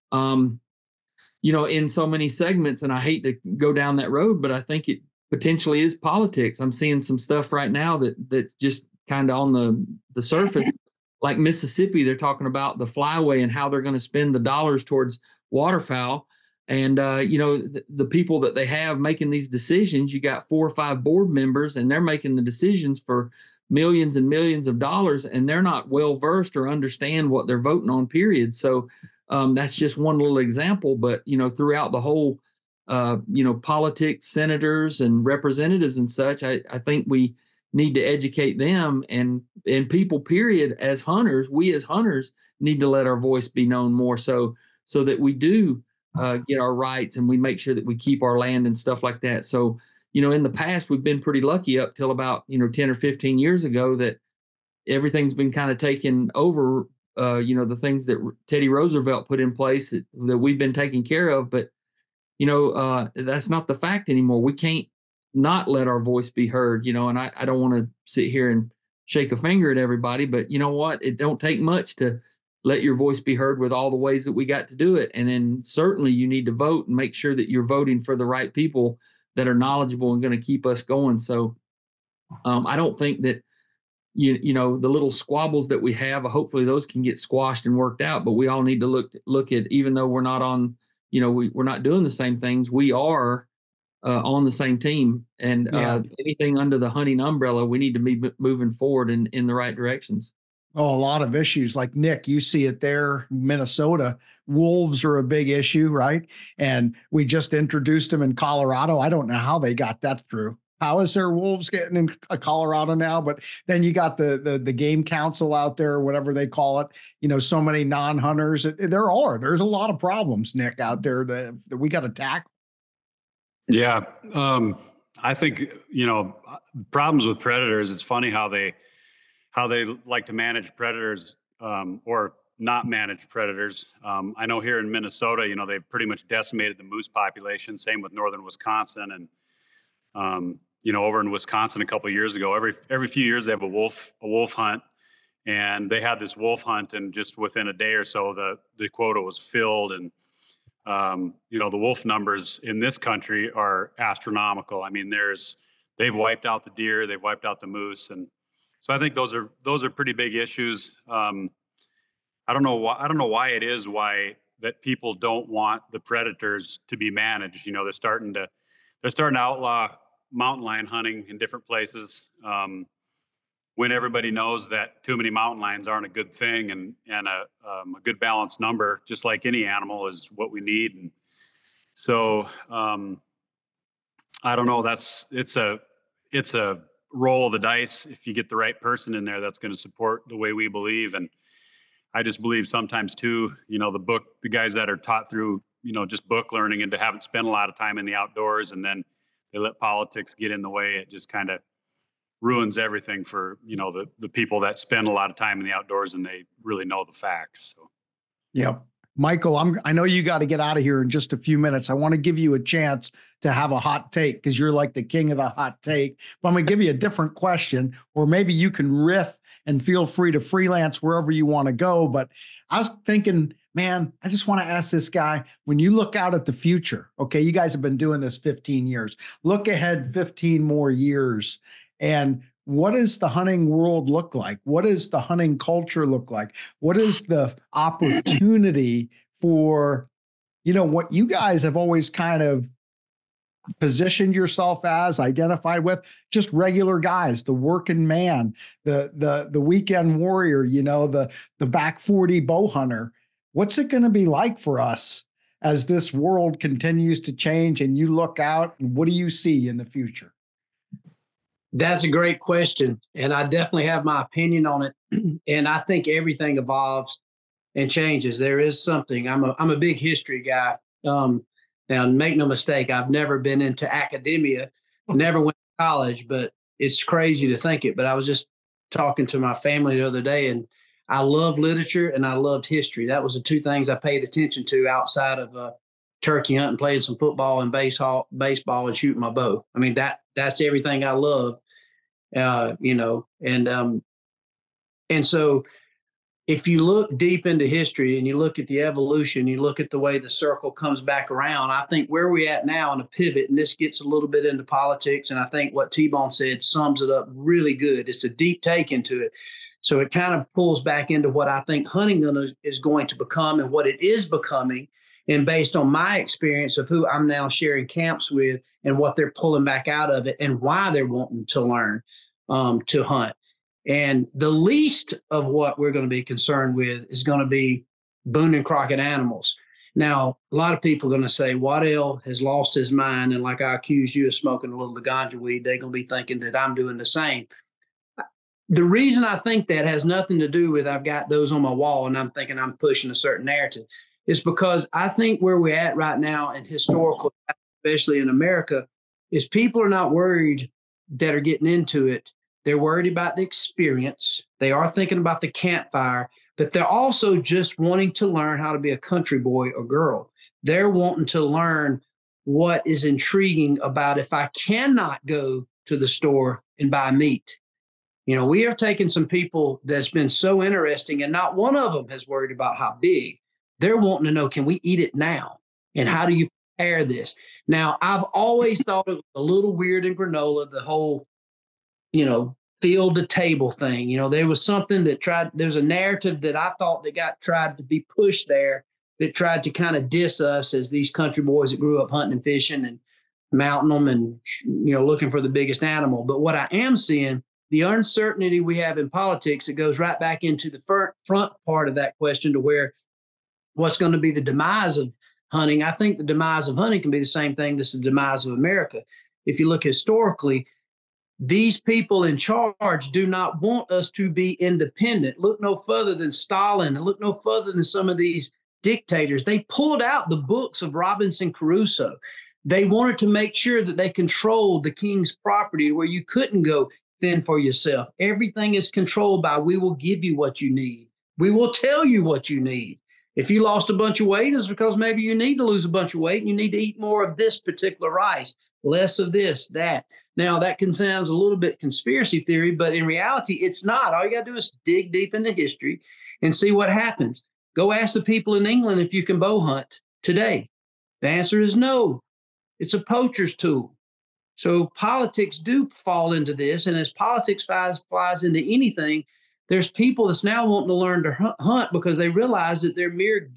in so many segments, and I hate to go down that road, but I think it potentially is politics. I'm seeing some stuff right now that's just kind of on the surface, like Mississippi. They're talking about the flyway and how they're going to spend the dollars towards waterfowl. And, the people that they have making these decisions, you got 4 or 5 board members, and they're making the decisions for millions and millions of dollars, and they're not well versed or understand what they're voting on, period. So that's just one little example. But, throughout the whole, politics, senators and representatives and such, I think we need to educate them and people, period. As hunters, we as hunters need to let our voice be known more so that we do get our rights and we make sure that we keep our land and stuff like that. So, in the past, we've been pretty lucky up till about, 10 or 15 years ago that everything's been kind of taken over, the things that Teddy Roosevelt put in place that we've been taking care of. But, that's not the fact anymore. We can't not let our voice be heard, and I don't want to sit here and shake a finger at everybody, but you know what? It don't take much to let your voice be heard with all the ways that we got to do it. And then certainly you need to vote and make sure that you're voting for the right people that are knowledgeable and going to keep us going. So I don't think that, the little squabbles that we have, hopefully those can get squashed and worked out, but we all need to look at, even though we're not on, we're not doing the same things, we are on the same team, and anything under the hunting umbrella, we need to be moving forward in the right directions. Oh, a lot of issues. Like Nick, you see it there, Minnesota. Wolves are a big issue, right? And we just introduced them in Colorado. I don't know how they got that through. How is there wolves getting in Colorado now? But then you got the game council out there, or whatever they call it. So many non-hunters. There's a lot of problems, Nick, out there that we got to tackle. Yeah. I think, problems with predators, it's funny how they like to manage predators or not manage predators. I know here in Minnesota, they've pretty much decimated the moose population. Same with northern Wisconsin. And, over in Wisconsin a couple of years ago, every few years they have a wolf hunt. And they had this wolf hunt, and just within a day or so, the quota was filled. And, the wolf numbers in this country are astronomical. I mean, they've wiped out the deer, they've wiped out the moose. And so I think those are pretty big issues. I don't know why it is that people don't want the predators to be managed. They're starting to outlaw mountain lion hunting in different places. When everybody knows that too many mountain lions aren't a good thing, and a good balanced number, just like any animal, is what we need. And so I don't know. It's a roll of the dice. If you get the right person in there, that's going to support the way we believe. And I just believe sometimes too, the guys that are taught through, just book learning and haven't spent a lot of time in the outdoors, and then they let politics get in the way. It just kind of ruins everything for, the people that spend a lot of time in the outdoors and they really know the facts. So. Yep. Michael, I know you got to get out of here in just a few minutes. I want to give you a chance to have a hot take, because you're like the king of the hot take. But I'm going to give you a different question, or maybe you can riff and feel free to freelance wherever you want to go. But I was thinking, man, I just want to ask this guy, when you look out at the future, okay, you guys have been doing this 15 years, look ahead 15 more years. And what does the hunting world look like? What does the hunting culture look like? What is the opportunity for, what you guys have always kind of positioned yourself as, identified with, just regular guys, the working man, the weekend warrior, the back 40 bow hunter. What's it going to be like for us as this world continues to change and you look out, and what do you see in the future? That's a great question. And I definitely have my opinion on it. And I think everything evolves and changes. There is something. I'm a big history guy. Now, make no mistake, I've never been into academia, never went to college, but it's crazy to think it. But I was just talking to my family the other day, and I love literature and I loved history. That was the two things I paid attention to outside of turkey hunting, playing some football and baseball and shooting my bow. I mean, that's everything I love, and so if you look deep into history and you look at the evolution, you look at the way the circle comes back around, I think where we're at now in a pivot, and this gets a little bit into politics, and I think what T-Bone said sums it up really good. It's a deep take into it. So it kind of pulls back into what I think hunting is going to become and what it is becoming. And based on my experience of who I'm now sharing camps with and what they're pulling back out of it and why they're wanting to learn to hunt. And the least of what we're going to be concerned with is going to be Boone and Crockett animals. Now, a lot of people are going to say, Waddell has lost his mind. And like I accused you of smoking a little of the ganja weed, they're going to be thinking that I'm doing the same. The reason I think that has nothing to do with I've got those on my wall and I'm thinking I'm pushing a certain narrative. Is because I think where we're at right now in historical, especially in America, is people are not worried that are getting into it. They're worried about the experience. They are thinking about the campfire, but they're also just wanting to learn how to be a country boy or girl. They're wanting to learn what is intriguing about if I cannot go to the store and buy meat. You know, we have taken some people that's been so interesting, and not one of them has worried about how big. They're wanting to know, can we eat it now? And how do you prepare this? Now, I've always thought it was a little weird in granola, the whole, field to table thing. There was something that there's a narrative that I thought that tried to be pushed there that tried to kind of diss us as these country boys that grew up hunting and fishing and mounting them and, looking for the biggest animal. But what I am seeing, the uncertainty we have in politics, it goes right back into the front part of that question to where what's going to be the demise of hunting. I think the demise of hunting can be the same thing that's the demise of America. If you look historically, these people in charge do not want us to be independent. Look no further than Stalin and look no further than some of these dictators. They pulled out the books of Robinson Crusoe. They wanted to make sure that they controlled the king's property where you couldn't go fend for yourself. Everything is controlled by, we will give you what you need. We will tell you what you need. If you lost a bunch of weight, it's because maybe you need to lose a bunch of weight and you need to eat more of this particular rice, less of this, that. Now, that can sound a little bit conspiracy theory, but in reality, it's not. All you got to do is dig deep into history and see what happens. Go ask the people in England if you can bow hunt today. The answer is no. It's a poacher's tool. So politics do fall into this, and as politics flies into anything, there's people that's now wanting to learn to hunt because they realize that they're mere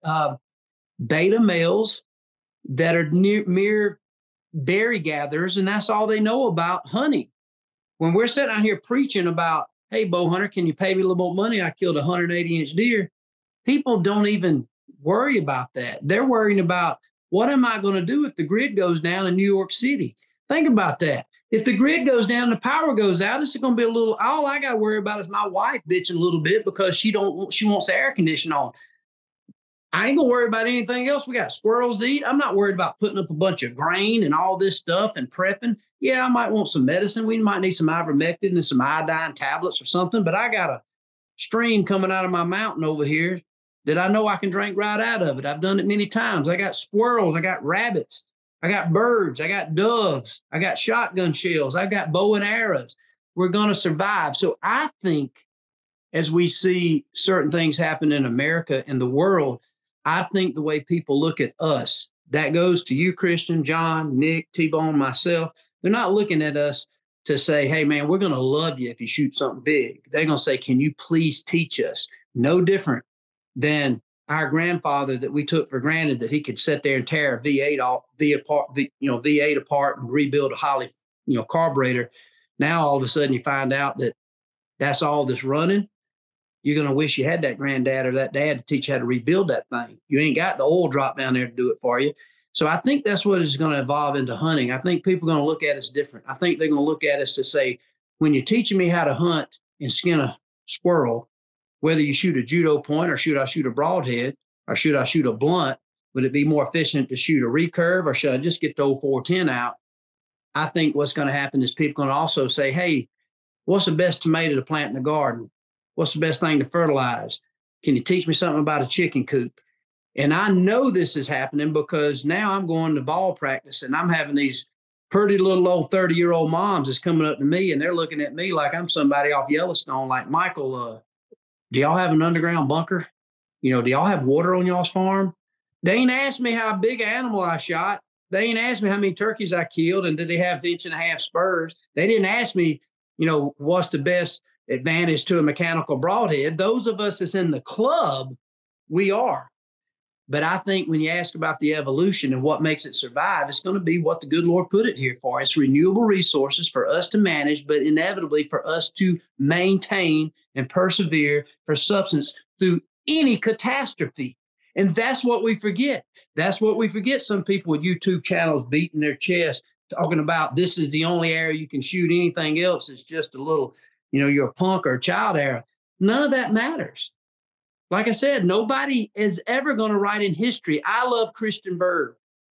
beta males that are mere berry gatherers, and that's all they know about hunting. When we're sitting out here preaching about, hey, bow hunter, can you pay me a little more money? I killed a 180-inch deer. People don't even worry about that. They're worrying about, what am I going to do if the grid goes down in New York City? Think about that. If the grid goes down, the power goes out, it's going to be all I got to worry about is my wife bitching a little bit because she wants the air conditioning on. I ain't going to worry about anything else. We got squirrels to eat. I'm not worried about putting up a bunch of grain and all this stuff and prepping. Yeah, I might want some medicine. We might need some ivermectin and some iodine tablets or something, but I got a stream coming out of my mountain over here that I know I can drink right out of it. I've done it many times. I got squirrels. I got rabbits. I got birds. I got doves. I got shotgun shells. I got bow and arrows. We're going to survive. So I think as we see certain things happen in America and the world, I think the way people look at us, that goes to you, Christian, John, Nick, T-Bone, myself. They're not looking at us to say, hey, man, we're going to love you if you shoot something big. They're going to say, can you please teach us? No different than our grandfather that we took for granted that he could sit there and tear a V8 apart and rebuild a Holley, carburetor. Now, all of a sudden, you find out that that's all that's running. You're going to wish you had that granddad or that dad to teach you how to rebuild that thing. You ain't got the oil drop down there to do it for you. So I think that's what is going to evolve into hunting. I think people are going to look at us different. I think they're going to look at us to say, when you're teaching me how to hunt and skin a squirrel, whether you shoot a judo point or should I shoot a broadhead or should I shoot a blunt, Would it be more efficient to shoot a recurve, or should I just get the old 410 out? I think what's going to happen is people are going to also say, hey, what's the best tomato to plant in the garden? What's the best thing to fertilize? Can you teach me something about a chicken coop? And I know this is happening because now I'm going to ball practice and I'm having these pretty little old 30-year-old moms that's coming up to me and they're looking at me like I'm somebody off Yellowstone, like, Michael, do y'all have an underground bunker? Do y'all have water on y'all's farm? They ain't asked me how big an animal I shot. They ain't asked me how many turkeys I killed and did they have 1.5 spurs. They didn't ask me, what's the best advantage to a mechanical broadhead. Those of us that's in the club, we are. But I think when you ask about the evolution and what makes it survive, it's going to be what the good Lord put it here for. It's renewable resources for us to manage, but inevitably for us to maintain and persevere for substance through any catastrophe. And that's what we forget. That's what we forget. Some people with YouTube channels beating their chest, talking about this is the only area you can shoot. Anything else is just a little, you're a punk or a child era. None of that matters. Like I said, nobody is ever going to write in history, I love Christian Bird,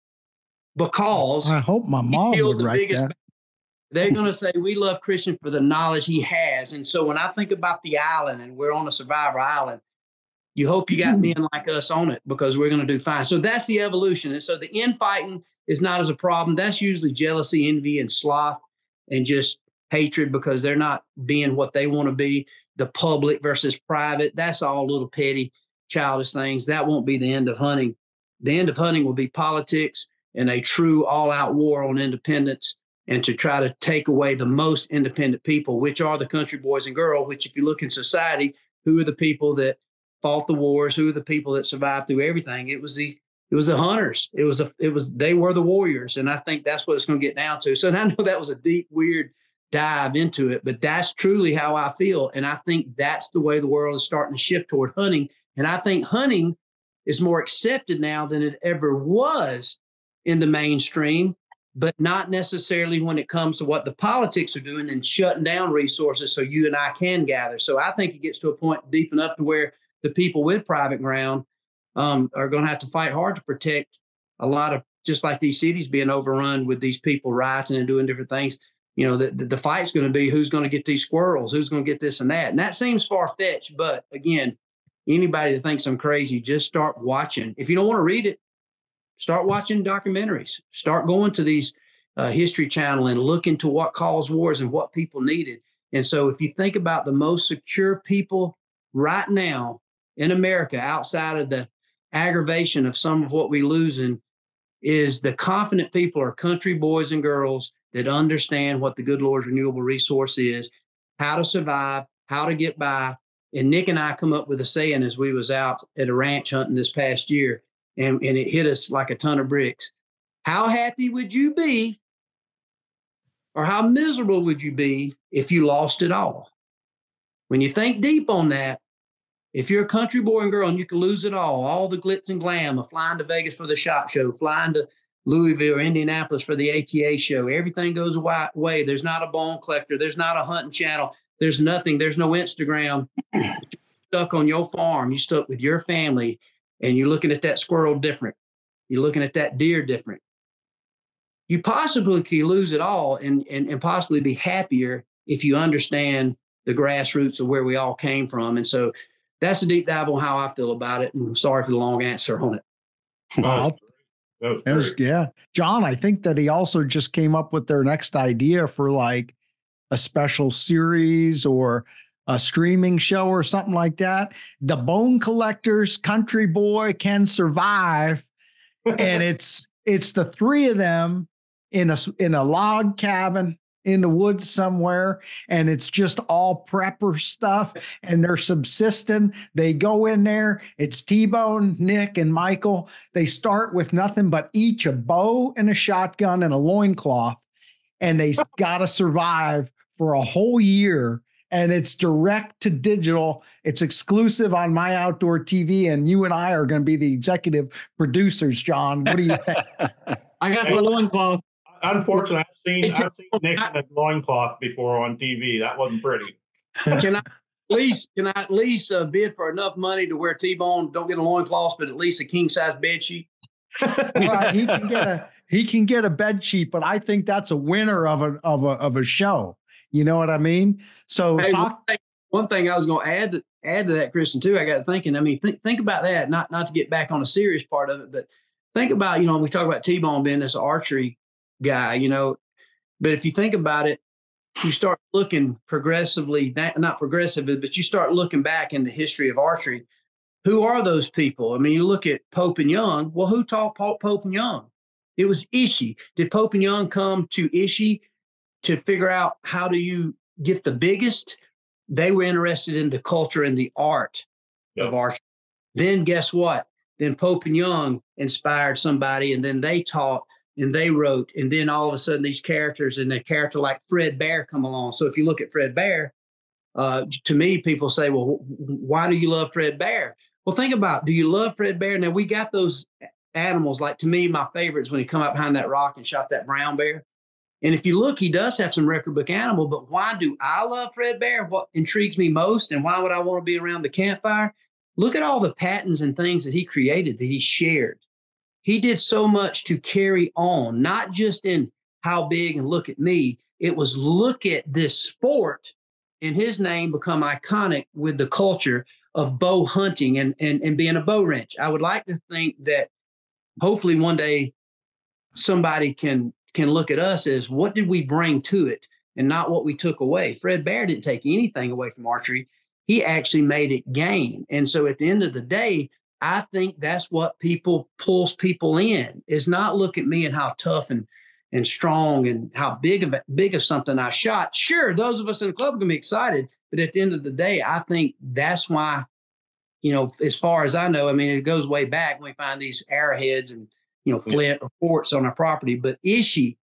because I hope my mom would write that. They're going to say, we love Christian for the knowledge he has. And so when I think about the island and we're on a survivor island, you hope you got men like us on it because we're going to do fine. So that's the evolution. And so the infighting is not as a problem. That's usually jealousy, envy, and sloth, and just hatred because they're not being what they want to be. The public versus private, that's all little petty, childish things. That won't be the end of hunting. The end of hunting will be politics and a true all-out war on independence and to try to take away the most independent people, which are the country boys and girls, which if you look in society, who are the people that fought the wars? Who are the people that survived through everything? It was the hunters. They were the warriors. And I think that's what it's going to get down to. So I know that was a deep, weird dive into it, but that's truly how I feel. And I think that's the way the world is starting to shift toward hunting. And I think hunting is more accepted now than it ever was in the mainstream, but not necessarily when it comes to what the politics are doing and shutting down resources so you and I can gather. So I think it gets to a point deep enough to where the people with private ground are going to have to fight hard to protect a lot of, just like these cities being overrun with these people rioting and doing different things. The fight's going to be who's going to get these squirrels, who's going to get this and that. And that seems far-fetched, but again, anybody that thinks I'm crazy, just start watching. If you don't want to read it, start watching documentaries. Start going to these History Channel and look into what caused wars and what people needed. And so if you think about the most secure people right now in America, outside of the aggravation of some of what we're losing, is the confident people are country boys and girls that understand what the good Lord's renewable resource is, how to survive, how to get by. And Nick and I come up with a saying as we was out at a ranch hunting this past year, and it hit us like a ton of bricks. How happy would you be, or how miserable would you be if you lost it all? When you think deep on that, if you're a country boy and girl and you can lose it all the glitz and glam of flying to Vegas for the SHOT Show, flying to Louisville or Indianapolis for the ATA show, everything goes away. There's not a bone collector. There's not a hunting channel. There's nothing. There's no Instagram. You're stuck on your farm. You're stuck with your family, and you're looking at that squirrel different. You're looking at that deer different. You possibly could lose it all and possibly be happier if you understand the grassroots of where we all came from. And so that's a deep dive on how I feel about it. And I'm sorry for the long answer on it. Well, yeah. John, I think that he also just came up with their next idea for like a special series or a streaming show or something like that. The Bone Collectors Country Boy Can Survive. And it's the three of them in a log cabin in the woods somewhere, and it's just all prepper stuff, and they're subsisting. They go in there. It's T-Bone, Nick, and Michael. They start with nothing but each a bow and a shotgun and a loincloth, and they got to survive for a whole year. And it's direct to digital. It's exclusive on My Outdoor TV, and you and I are going to be the executive producers, John. What do you think? I got the loincloth. Unfortunately, I've seen Nick in a loincloth before on TV. That wasn't pretty. Can least can I at least bid for enough money to where T-Bone don't get a loincloth, but at least a king size bed sheet? Well, he can get a bed sheet, but I think that's a winner of a show. You know what I mean? So Hey, one thing I was going to add to that, Christian, too. I got thinking. I mean, think about that. Not to get back on a serious part of it, but think about, we talk about T-Bone being this archery guy, but if you think about it, you start looking progressively, not progressively, but you start looking back in the history of archery. Who are those people? I mean, you look at Pope and Young. Well, who taught Pope and Young? It was Ishii. Did Pope and Young come to Ishii to figure out how do you get the biggest? They were interested in the culture and the art of archery. Then guess what? Then Pope and Young inspired somebody, and then they taught and they wrote, and then all of a sudden these characters and a character like Fred Bear come along. So if you look at Fred Bear, to me, people say, well, why do you love Fred Bear? Well, think about, do you love Fred Bear? Now, we got those animals. Like, to me, my favorites when he come up behind that rock and shot that brown bear. And if you look, he does have some record book animal, but why do I love Fred Bear? What intrigues me most, and why would I want to be around the campfire? Look at all the patents and things that he created, that he shared. He did so much to carry on, not just in how big and look at me. It was look at this sport and his name become iconic with the culture of bow hunting and being a bow wrench. I would like to think that hopefully one day somebody can look at us as what did we bring to it and not what we took away. Fred Bear didn't take anything away from archery. He actually made it gain. And so at the end of the day, I think that's what pulls people in, is not look at me and how tough and strong and how big of something I shot. Sure, those of us in the club are going to be excited, but at the end of the day, I think that's why, as far as I know, I mean, it goes way back when we find these arrowheads and, flint or forts on our property. But Ishii,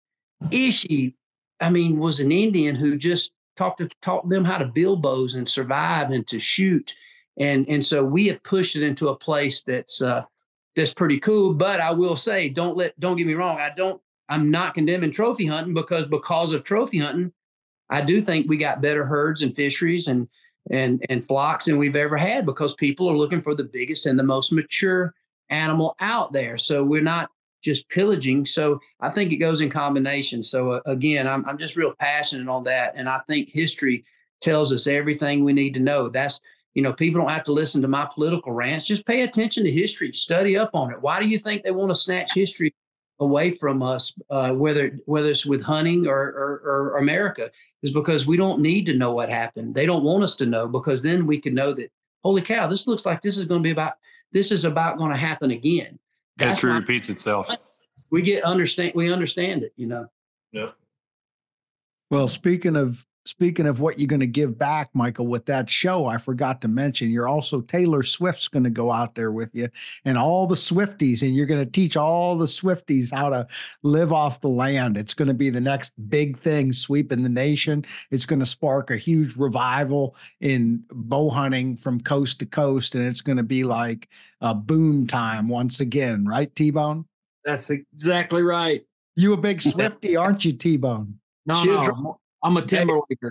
I mean, was an Indian who just taught them how to build bows and survive and to shoot. And so we have pushed it into a place that's pretty cool. But I will say, don't get me wrong. I'm not condemning trophy hunting because of trophy hunting, I do think we got better herds and fisheries and flocks than we've ever had, because people are looking for the biggest and the most mature animal out there. So we're not just pillaging. So I think it goes in combination. So again, I'm just real passionate on that. And I think history tells us everything we need to know. That's, people don't have to listen to my political rants. Just pay attention to history, study up on it. Why do you think they want to snatch history away from us, whether it's with hunting or America? Is because we don't need to know what happened. They don't want us to know, because then we can know that, holy cow, this looks like this is going to happen again. History repeats itself. We understand it, Yeah. Well, speaking of what you're going to give back, Michael, with that show, I forgot to mention, you're also Taylor Swift's going to go out there with you and all the Swifties, and you're going to teach all the Swifties how to live off the land. It's going to be the next big thing sweeping the nation. It's going to spark a huge revival in bow hunting from coast to coast, and it's going to be like a boom time once again, right, T-Bone? That's exactly right. You a big Swiftie, aren't you, T-Bone? No. I'm a Timberlaker.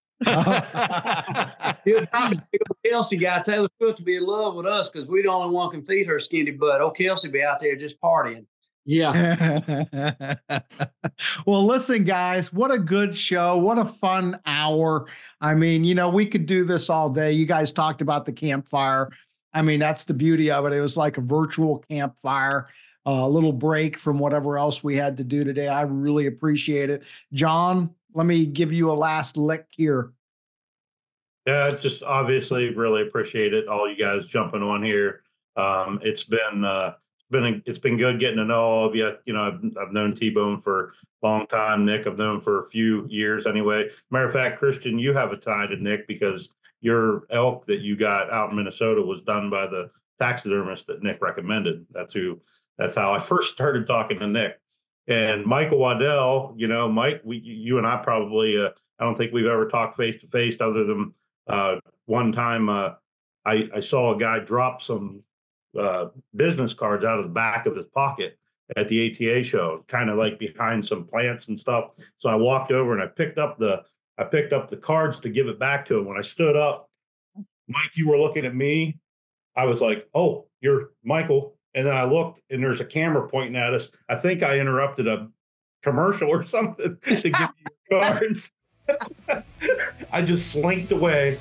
Kelsey guy, Taylor Swift, to be in love with us because we the only one can feed her skinny butt. Oh, Kelsey be out there just partying. Yeah. Well, listen, guys, what a good show. What a fun hour. I mean, we could do this all day. You guys talked about the campfire. I mean, that's the beauty of it. It was like a virtual campfire. A little break from whatever else we had to do today. I really appreciate it. John, let me give you a last lick here. Yeah, just obviously really appreciate it. All you guys jumping on here. It's been good getting to know all of you. I've known T-Bone for a long time. Nick, I've known for a few years anyway. Matter of fact, Christian, you have a tie to Nick because your elk that you got out in Minnesota was done by the taxidermist that Nick recommended. That's how I first started talking to Nick. And Michael Waddell, Mike, you and I probably, I don't think we've ever talked face to face other than one time I saw a guy drop some business cards out of the back of his pocket at the ATA show, kind of like behind some plants and stuff. So I walked over and I picked up the cards to give it back to him. When I stood up, Mike, you were looking at me. I was like, oh, you're Michael. And then I looked and there's a camera pointing at us. I think I interrupted a commercial or something to give you your cards. I just slinked away.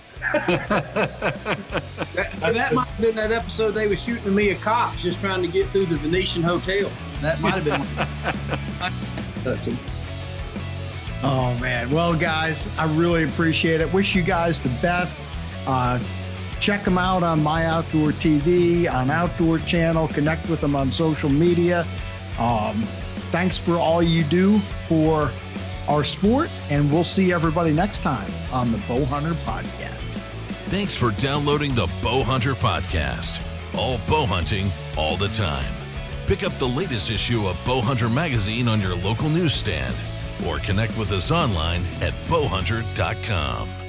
That might have been that episode they were shooting me a cops just trying to get through the Venetian Hotel. That might have been. Oh, man. Well, guys, I really appreciate it. Wish you guys the best. Check them out on My Outdoor TV, on Outdoor Channel. Connect with them on social media. Thanks for all you do for our sport, and we'll see everybody next time on the Bowhunter Podcast. Thanks for downloading the Bowhunter Podcast. All bow hunting, all the time. Pick up the latest issue of Bowhunter magazine on your local newsstand or connect with us online at bowhunter.com.